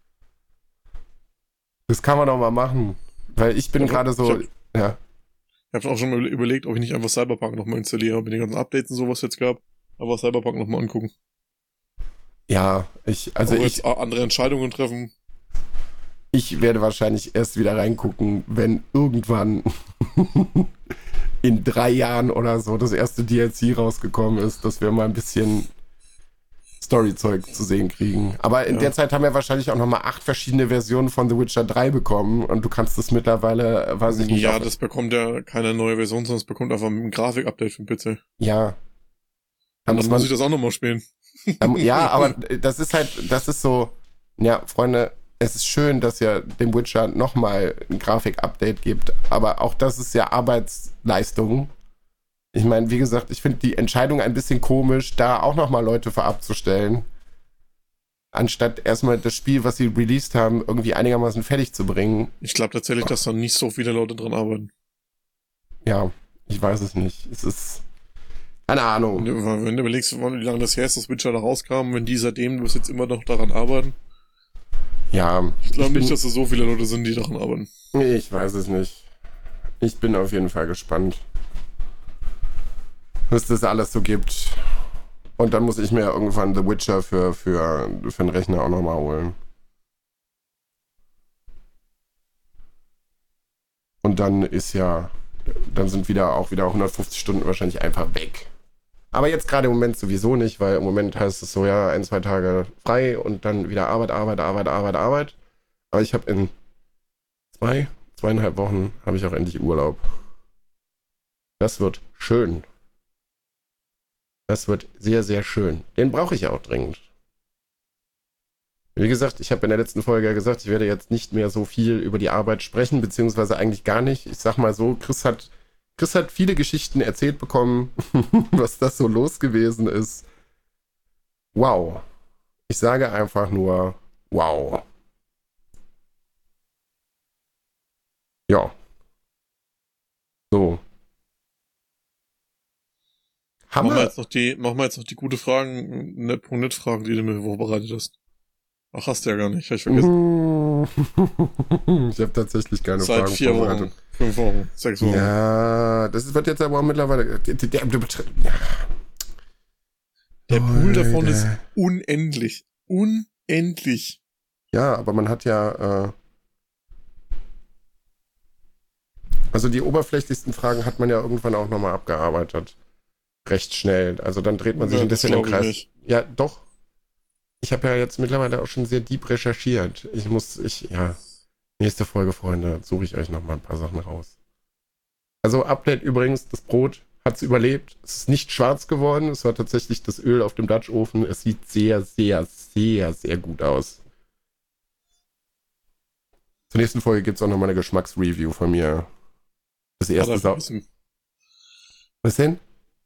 Das kann man doch mal machen. Weil ich bin ja, gerade so, ich hab, ja. Ich habe auch schon mal überlegt, ob ich nicht einfach Cyberpunk nochmal installiere, mit den ganzen Updates und so, was es jetzt gab. Aber Cyberpunk nochmal angucken. Ja, ich, also auch ich... andere Entscheidungen treffen. Ich werde wahrscheinlich erst wieder reingucken, wenn irgendwann in drei Jahren oder so das erste D L C rausgekommen ist, dass wir mal ein bisschen Storyzeug zu sehen kriegen. Aber in ja. der Zeit haben wir wahrscheinlich auch nochmal acht verschiedene Versionen von The Witcher drei bekommen und du kannst das mittlerweile, weiß ich nicht... Ja, das bekommt ja keine neue Version, sondern es bekommt einfach ein Grafik-Update für den P C. Ja. Da muss, man, muss ich das auch nochmal spielen. Ja, aber das ist halt, das ist so, ja, Freunde, es ist schön, dass ihr dem Witcher nochmal ein Grafik-Update gibt, aber auch das ist ja Arbeitsleistung. Ich meine, wie gesagt, ich finde die Entscheidung ein bisschen komisch, da auch nochmal Leute für abzustellen, anstatt erstmal das Spiel, was sie released haben, irgendwie einigermaßen fertig zu bringen. Ich glaube tatsächlich, dass da nicht so viele Leute dran arbeiten. Ja, ich weiß es nicht. Es ist keine Ahnung. Wenn du überlegst, wie lange das her ist, dass Witcher da rauskam, wenn die seitdem bloß jetzt immer noch daran arbeiten. Ja. Ich glaube nicht, dass es so viele Leute sind, die daran arbeiten. Ich weiß es nicht. Ich bin auf jeden Fall gespannt, was das alles so gibt. Und dann muss ich mir irgendwann The Witcher für, für, für den Rechner auch nochmal holen. Und dann ist ja, dann sind wieder auch wieder hundertfünfzig Stunden wahrscheinlich einfach weg. Aber jetzt gerade im Moment sowieso nicht, weil im Moment heißt es so, ja, ein, zwei Tage frei und dann wieder Arbeit, Arbeit, Arbeit, Arbeit, Arbeit. Aber ich habe in zwei, zweieinhalb Wochen habe ich auch endlich Urlaub. Das wird schön. Das wird sehr, sehr schön. Den brauche ich auch dringend. Wie gesagt, ich habe in der letzten Folge ja gesagt, ich werde jetzt nicht mehr so viel über die Arbeit sprechen, beziehungsweise eigentlich gar nicht. Ich sag mal so, Chris hat, Chris hat viele Geschichten erzählt bekommen, was das so los gewesen ist. Wow. Ich sage einfach nur, wow. Ja. So. Haben Machen wir wir... jetzt noch die, machen wir jetzt noch die gute Fragen, net Punkt net Fragen, die du mir vorbereitet hast. Ach, hast du ja gar nicht, hab ich vergessen. Ich habe tatsächlich keine Seit Fragen vier Wochen, vorbereitet. fünf Wochen, sechs Wochen. Ja, das wird jetzt aber auch mittlerweile... Der, der, der, Der Pool davon ist Leute. unendlich. Unendlich. Ja, aber man hat ja... Äh, also die oberflächlichsten Fragen hat man ja irgendwann auch nochmal abgearbeitet. Recht schnell. Also dann dreht man sich Ja, ein das bisschen im glaub ich Kreis. nicht. Ja, doch. Ich habe ja jetzt mittlerweile auch schon sehr deep recherchiert. Ich muss, ich, ja, nächste Folge, Freunde, suche ich euch noch mal ein paar Sachen raus. Also Update übrigens, das Brot hat es überlebt. Es ist nicht schwarz geworden. Es war tatsächlich das Öl auf dem Dutch Ofen. Es sieht sehr, sehr, sehr, sehr gut aus. Zur nächsten Folge gibt es auch noch mal eine Geschmacksreview von mir. Das erste Hat er Sau... vergessen. Was denn?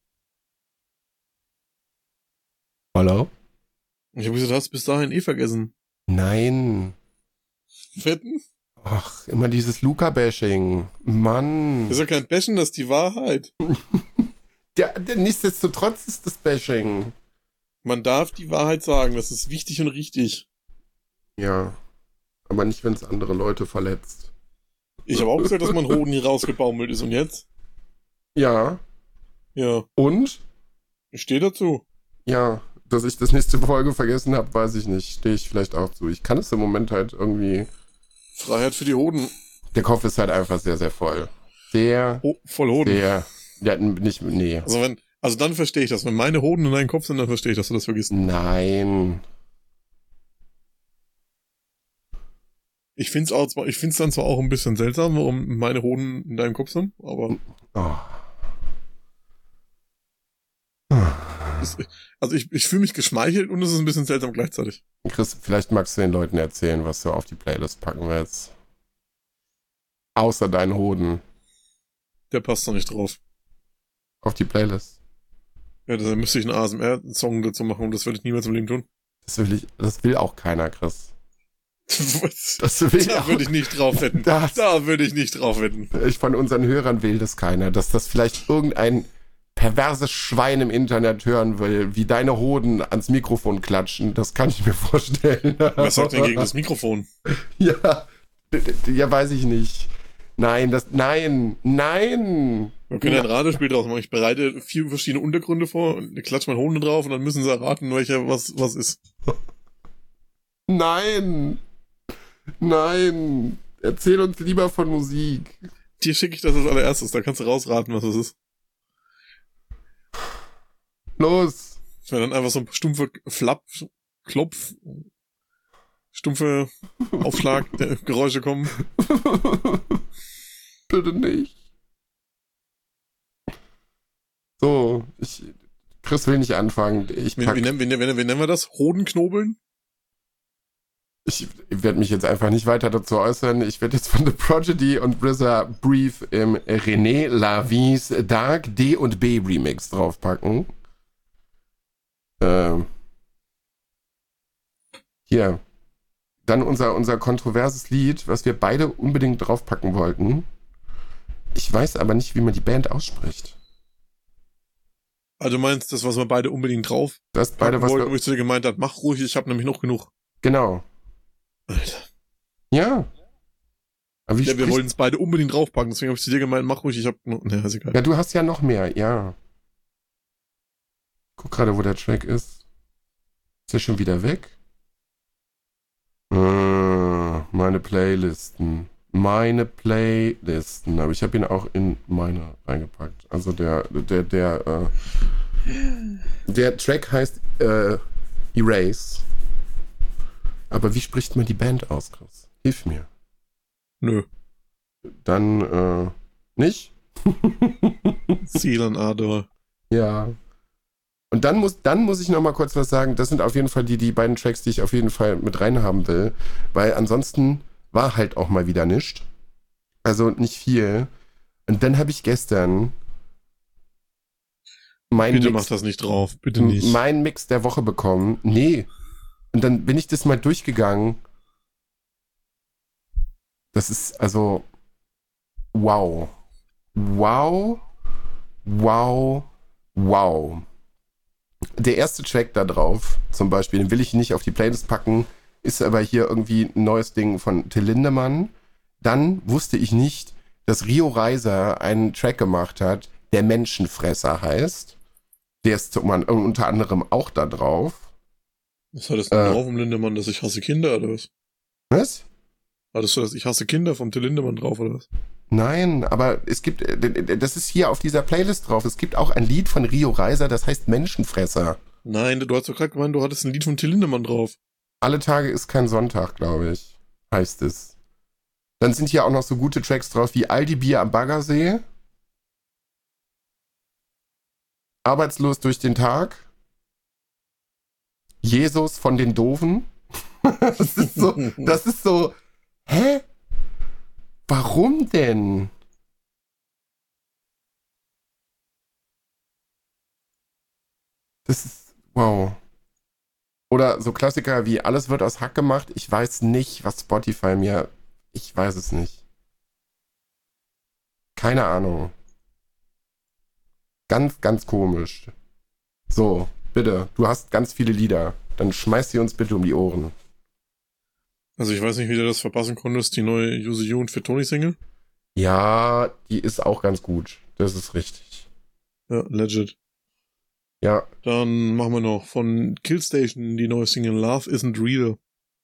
Hallo? Ich habe gesagt, du hast bis dahin eh vergessen. Nein. Wetten? Ach, immer dieses Luca-Bashing. Mann. Das ist ja kein Bashen, das ist die Wahrheit. Der, der, nichtsdestotrotz ist das Bashing. Man darf die Wahrheit sagen, das ist wichtig und richtig. Ja. Aber nicht, wenn es andere Leute verletzt. Ich habe auch gesagt, dass mein Hoden hier rausgebaumelt ist und jetzt? Ja. Ja, Und? ich stehe dazu. Ja. Dass ich das nächste Folge vergessen habe, weiß ich nicht. Stehe ich vielleicht auch zu. Ich kann es im Moment halt irgendwie... Freiheit für die Hoden. Der Kopf ist halt einfach sehr, sehr voll. Sehr, Oh, voll Hoden. sehr... Ja, nicht... Nee. Also wenn, also dann verstehe ich das. Wenn meine Hoden in deinem Kopf sind, dann verstehe ich, dass du das vergisst. Nein. Ich find's auch, zwar- ich find's dann zwar auch ein bisschen seltsam, warum meine Hoden in deinem Kopf sind, aber Oh. es, also ich, ich fühle mich geschmeichelt und es ist ein bisschen seltsam gleichzeitig. Chris, vielleicht magst du den Leuten erzählen, was du auf die Playlist packen willst. Außer deinen Hoden. Der passt doch nicht drauf. Auf die Playlist. Ja, da müsste ich einen A S M R-Song dazu machen und das würde ich niemals im Leben tun. Das will ich, das will auch keiner, Chris. Was? Das will Da auch, würde ich nicht drauf wetten. das, Da würde ich nicht drauf wetten. ich von unseren Hörern will das keiner, dass das vielleicht irgendein perverses Schwein im Internet hören will, wie deine Hoden ans Mikrofon klatschen. Das kann ich mir vorstellen. Was sagt denn gegen das Mikrofon? Ja, ja, weiß ich nicht. Nein, das, nein, nein. Wir können ja ein Ratespiel draus machen. Ich bereite vier verschiedene Untergründe vor und klatsche mein Hoden drauf und dann müssen sie erraten, welcher was, was ist. Nein. Nein. Erzähl uns lieber von Musik. Dir schicke ich das als allererstes, da kannst du rausraten, was das ist. Los. Wenn dann einfach so ein stumpfer Flapp, Klopf, stumpfe Aufschlag, der Geräusche kommen. Bitte nicht. So, ich, Chris will nicht anfangen. Ich, Wie, pack, wie, nennen, wie, nennen, wie nennen wir das? Hodenknobeln? ich, ich werde mich jetzt einfach nicht weiter dazu äußern. Ich werde jetzt von The Prodigy und R Z A Brief im René Lavis Dark D und B Remix draufpacken. Ähm. Hier. Dann unser, unser kontroverses Lied, was wir beide unbedingt draufpacken wollten. Ich weiß aber nicht, wie man die Band ausspricht. Also du meinst das, was wir beide unbedingt drauf Das beide, was wollten, wir, wo ich zu dir gemeint habe, mach ruhig, ich habe nämlich noch genug. Genau. Alter. Ja. Aber wie Ja, wir spricht- wollten es beide unbedingt draufpacken, deswegen habe ich zu dir gemeint, mach ruhig, ich habe noch... Ne, ist egal. Ja, du hast ja noch mehr, ja. Guck gerade, wo der Track ist. Ist der schon wieder weg? Ah, meine Playlisten. Meine Playlisten. Aber ich habe ihn auch in meine reingepackt. Also der, der, der, äh, der Track heißt äh, Erase. Aber wie spricht man die Band aus, Chris? Hilf mir. Nö. dann äh, nicht. Seelenador. Ja. Und dann muss, dann muss ich noch mal kurz was sagen. Das sind auf jeden Fall die, die beiden Tracks, die ich auf jeden Fall mit reinhaben will. Weil ansonsten war halt auch mal wieder nichts. Also nicht viel. Und dann habe ich gestern mein Bitte Mix, mach das nicht drauf. Bitte nicht. mein Mix der Woche bekommen. Nee. Und dann bin ich das mal durchgegangen. Das ist also wow. Wow. Wow. Wow. Der erste Track da drauf, zum Beispiel, den will ich nicht auf die Playlist packen, ist aber hier irgendwie ein neues Ding von Till Lindemann. Dann wusste ich nicht, dass Rio Reiser einen Track gemacht hat, der Menschenfresser heißt. Der ist unter anderem auch da drauf. Was hattest du Äh. denn drauf, um Lindemann, dass ich hasse Kinder, oder was? Was? Hattest du das Ich hasse Kinder vom Till Lindemann drauf, oder was? Nein, aber es gibt, das ist hier auf dieser Playlist drauf. Es gibt auch ein Lied von Rio Reiser, das heißt Menschenfresser. Nein, du hast doch gerade gemeint, du hattest ein Lied von Till Lindemann drauf. Alle Tage ist kein Sonntag, glaube ich, heißt es. Dann sind hier auch noch so gute Tracks drauf wie Aldi Bier am Baggersee, Arbeitslos durch den Tag, Jesus von den Doofen. Das ist so, das ist so, hä? Warum denn? Das ist, wow. Oder so Klassiker wie Alles wird aus Hack gemacht. Ich weiß nicht, was Spotify mir... Ich weiß es nicht. Keine Ahnung. Ganz, ganz komisch. So, bitte. Du hast ganz viele Lieder. Dann schmeiß sie uns bitte um die Ohren. Also ich weiß nicht, wie du das verpassen konntest, die neue Use You und für Tony Single. Ja, die ist auch ganz gut. Das ist richtig. Ja, legit. Ja. Dann machen wir noch von Killstation die neue Single Love Isn't Real.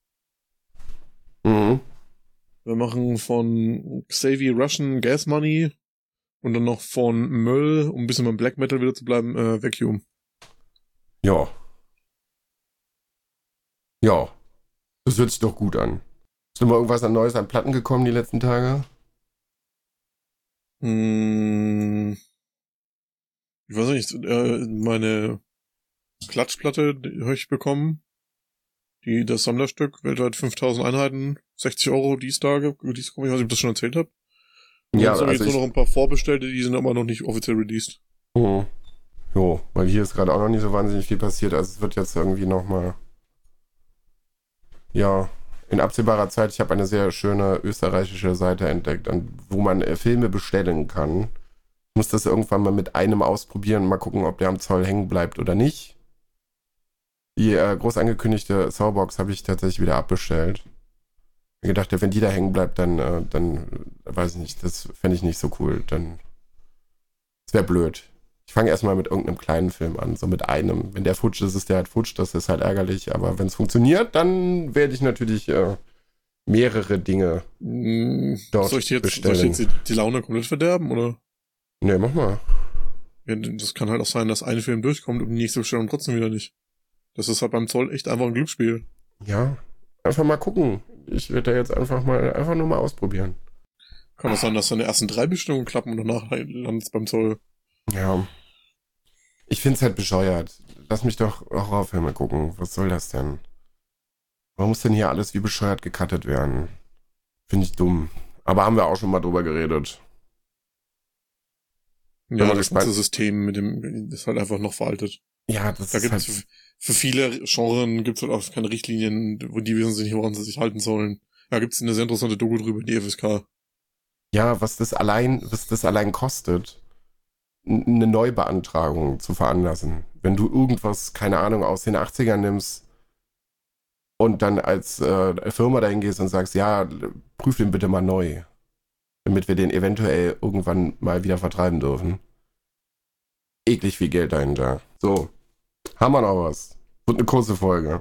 Mhm. Wir machen von Xavier Russian Gas Money und dann noch von Möll, um ein bisschen beim Black Metal wieder zu bleiben, äh, Vacuum. Ja. Ja. Das hört sich doch gut an. Ist noch mal irgendwas an Neues an Platten gekommen die letzten Tage? Hm, ich weiß nicht, äh, meine Klatschplatte habe ich bekommen. Die, das Sammlerstück, weltweit fünftausend Einheiten, sechzig Euro dies Tage, dies, ich weiß nicht, ob ich das schon erzählt habe. Ja, also also jetzt nur noch ein paar Vorbestellte, die sind aber noch nicht offiziell released. Mhm. Jo, weil hier ist gerade auch noch nicht so wahnsinnig viel passiert, also es wird jetzt irgendwie nochmal, ja, in absehbarer Zeit, ich habe eine sehr schöne österreichische Seite entdeckt, an, wo man äh, Filme bestellen kann. Ich muss das irgendwann mal mit einem ausprobieren, mal gucken, ob der am Zoll hängen bleibt oder nicht. Die äh, groß angekündigte Sawbox habe ich tatsächlich wieder abbestellt. Ich habe gedacht, wenn die da hängen bleibt, dann, äh, dann äh, weiß ich nicht, das fände ich nicht so cool. Dann, das wäre blöd. Ich fange erstmal mit irgendeinem kleinen Film an, so mit einem. Wenn der futsch ist, ist der halt futsch, das ist halt ärgerlich. Aber wenn es funktioniert, dann werde ich natürlich äh, mehrere Dinge Hm, dort soll ich dir jetzt, bestellen. soll ich jetzt die, die Laune komplett verderben, oder? Nee, mach mal. Ja, das kann halt auch sein, dass ein Film durchkommt und die nächste Bestellung trotzdem wieder nicht. Das ist halt beim Zoll echt einfach ein Glücksspiel. Ja, einfach mal gucken. Ich werde da jetzt einfach mal, einfach nur mal ausprobieren. Kann auch sein, dass dann die ersten drei Bestellungen klappen und danach landet es beim Zoll. Ja. Ich find's halt bescheuert. Lass mich doch Horrorfilme gucken. Was soll das denn? Warum muss denn hier alles wie bescheuert gecuttet werden? Finde ich dumm. Aber haben wir auch schon mal drüber geredet. Ja, das gespannt. ganze System mit dem ist halt einfach noch veraltet. Ja, das Da ist gibt halt... es für viele Genres gibt's halt auch keine Richtlinien, wo die wissen nicht, woran sie sich halten sollen. Da gibt's eine sehr interessante Doku drüber, die F S K. Ja, was das allein, was das allein kostet, n- eine Neubeantragung zu veranlassen. Wenn du irgendwas, keine Ahnung, aus den achtzigern nimmst und dann als äh, Firma dahin gehst und sagst, ja, prüf den bitte mal neu, damit wir den eventuell irgendwann mal wieder vertreiben dürfen. Eklig viel Geld dahinter. So, haben wir noch was. Wird eine kurze Folge.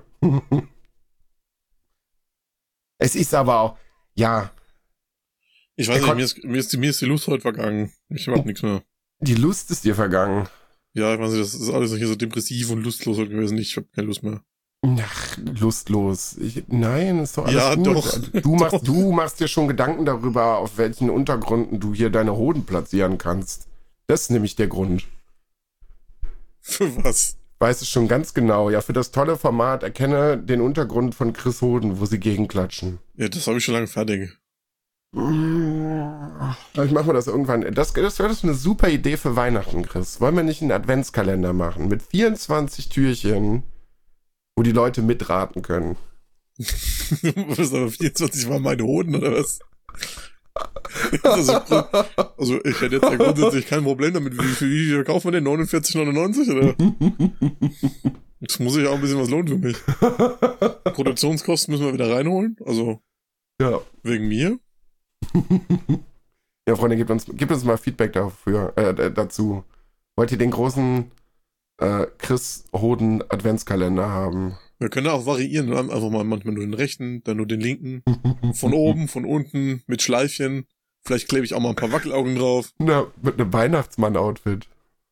Es ist aber auch, ja, Ich weiß Er nicht, mir ist, mir, ist die, mir ist die Lust heute vergangen. Ich hab nichts mehr. die Lust ist dir vergangen. Ja, ich weiß nicht, das ist alles hier so depressiv und lustlos gewesen. Ich hab keine Lust mehr. Ach, lustlos. Ich, nein, ist doch alles Ja, gut. doch. Du machst, Doch. du machst dir schon Gedanken darüber, auf welchen Untergründen du hier deine Hoden platzieren kannst. Das ist nämlich der Grund. Für was? Weiß es schon ganz genau. Ja, für das tolle Format erkenne den Untergrund von Chris Hoden, wo sie gegenklatschen. Ja, das habe ich schon lange fertig. Ich mache mal das irgendwann. Das, das wäre das eine super Idee für Weihnachten, Chris. Wollen wir nicht einen Adventskalender machen mit vierundzwanzig Türchen, wo die Leute mitraten können? Was, aber vierundzwanzig waren meine Hoden, oder was? also, also ich hätte jetzt ja grundsätzlich kein Problem damit. Wie viel, wie viel kaufen wir denn? neunundvierzig neunundneunzig, oder? Das muss sich auch ein bisschen was lohnen für mich. Produktionskosten müssen wir wieder reinholen. Also, Ja. wegen mir. Ja, Freunde, gebt uns, gebt uns mal Feedback dafür, äh, dazu. Wollt ihr den großen äh, Chris Hoden Adventskalender haben? Wir können auch variieren. Wir haben einfach mal manchmal nur den rechten, dann nur den linken. Von oben, von unten, mit Schleifchen. Vielleicht klebe ich auch mal ein paar Wackelaugen drauf. Na, mit einem Weihnachtsmann-Outfit.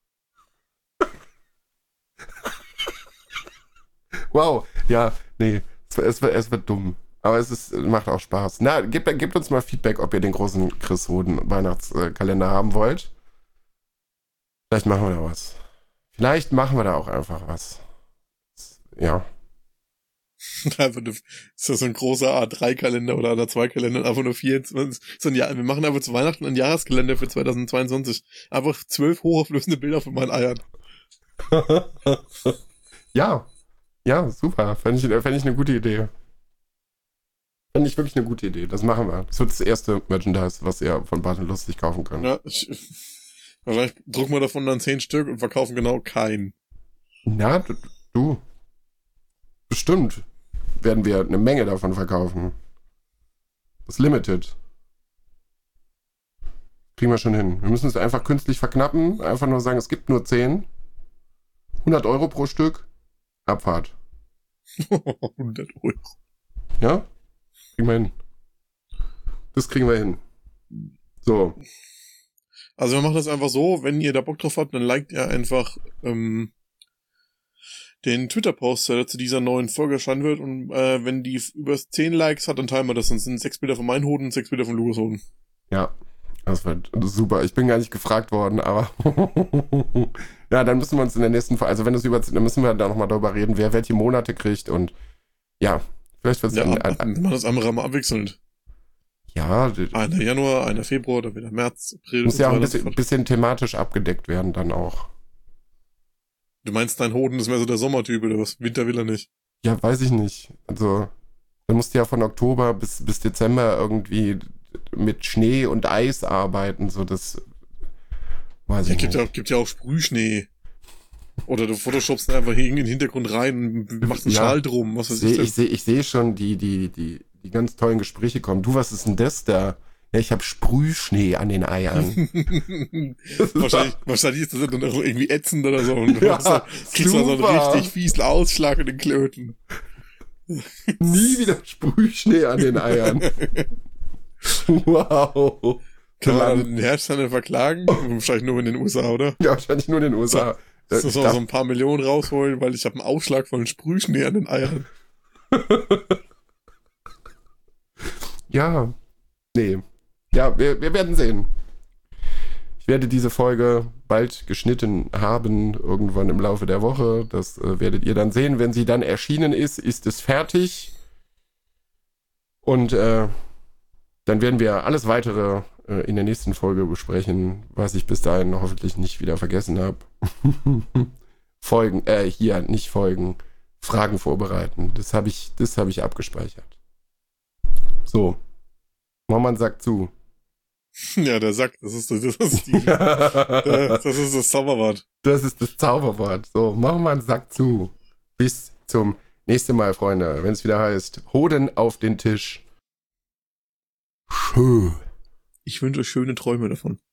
Wow, ja, nee, es, es, wird, es wird dumm. Aber es ist, macht auch Spaß. Na, gebt, gebt uns mal Feedback, ob ihr den großen Chris Hoden Weihnachtskalender haben wollt. Vielleicht machen wir da was. Vielleicht machen wir da auch einfach was. Ja. Einfach nur, ist das so ein großer A drei Kalender oder A zwei Kalender, einfach nur vierundzwanzig. So ein Jahr, wir machen einfach zu Weihnachten einen Jahreskalender für zweitausendzweiundzwanzig. Einfach zwölf hochauflösende Bilder von meinen Eiern. Ja. Ja, super. Fände ich, fänd ich eine gute Idee. Fände ich wirklich eine gute Idee. Das machen wir. Das wird das erste Merchandise, was ihr von Bart und Lustig kaufen könnt. Ja, ich, wahrscheinlich drucken wir davon dann zehn Stück und verkaufen genau keinen. Na, du, du. Bestimmt werden wir eine Menge davon verkaufen. Das ist limited. Kriegen wir schon hin. Wir müssen es einfach künstlich verknappen. Einfach nur sagen, es gibt nur zehn. hundert Euro pro Stück. Abfahrt. hundert Euro. Ja? Kriegen wir hin. Das kriegen wir hin. So. Also wir machen das einfach so, wenn ihr da Bock drauf habt, dann liked ihr einfach ähm, den Twitter-Post, der zu dieser neuen Folge erscheinen wird. Und äh, wenn die über zehn Likes hat, dann teilen wir das. Dann sind sechs Bilder von meinen Hoden und sechs Bilder von Lukas Hoden. Ja, das wird super. Ich bin gar nicht gefragt worden, aber ja, dann müssen wir uns in der nächsten Folge, also wenn es über, dann müssen wir da nochmal darüber reden, wer welche Monate kriegt und ja, vielleicht wird es Ja, ein, ab, ein, wir machen das andere mal abwechselnd. ja, Einer Januar, einer Februar, dann wieder März, April. muss und ja so auch ein weiter und so bisschen, fort. bisschen thematisch abgedeckt werden dann auch. Du meinst, dein Hoden ist mehr so der Sommertyp oder was? Winter will er nicht. Ja, weiß ich nicht. Also, dann musst du ja von Oktober bis, bis Dezember irgendwie mit Schnee und Eis arbeiten, so das weiß Ja, ich gibt nicht. ja, auch- gibt ja auch Sprühschnee. Oder du photoshopst einfach hier in den Hintergrund rein und machst einen Ja. Schal drum, was weiß ich Seh, denn. ich sehe ich seh schon die, die, die, die ganz tollen Gespräche kommen. Du, was ist denn das da? Ja, ich habe Sprühschnee an den Eiern. wahrscheinlich, wahrscheinlich ist das dann auch irgendwie ätzend oder so. Und du Ja, hast da, kriegst dann so einen super. richtig fiesen Ausschlag in den Klöten. Nie wieder Sprühschnee an den Eiern. Wow. Kann man Gelandet. den Hersteller verklagen? Wahrscheinlich nur in den U S A, oder? Ja, wahrscheinlich nur in den U S A. Das Äh, ist ich auch darf- so ein paar Millionen rausholen, weil ich habe einen Ausschlag von Sprühschnee an den Eiern. Ja. Nee. Ja, wir, wir werden sehen. Ich werde diese Folge bald geschnitten haben, irgendwann im Laufe der Woche. Das äh, werdet ihr dann sehen. Wenn sie dann erschienen ist, ist es fertig. Und äh, dann werden wir alles weitere äh, in der nächsten Folge besprechen, was ich bis dahin hoffentlich nicht wieder vergessen habe. Folgen, äh, hier, nicht Folgen, Fragen vorbereiten. Das habe ich, das habe ich abgespeichert. So. Mohammed sagt zu. Ja, der Sack, das ist, das ist die, äh, das ist das Zauberwort. Das ist das Zauberwort. So, Mohammed sagt zu. Bis zum nächsten Mal, Freunde. Wenn es wieder heißt, Hoden auf den Tisch. Schön. Ich wünsche euch schöne Träume davon.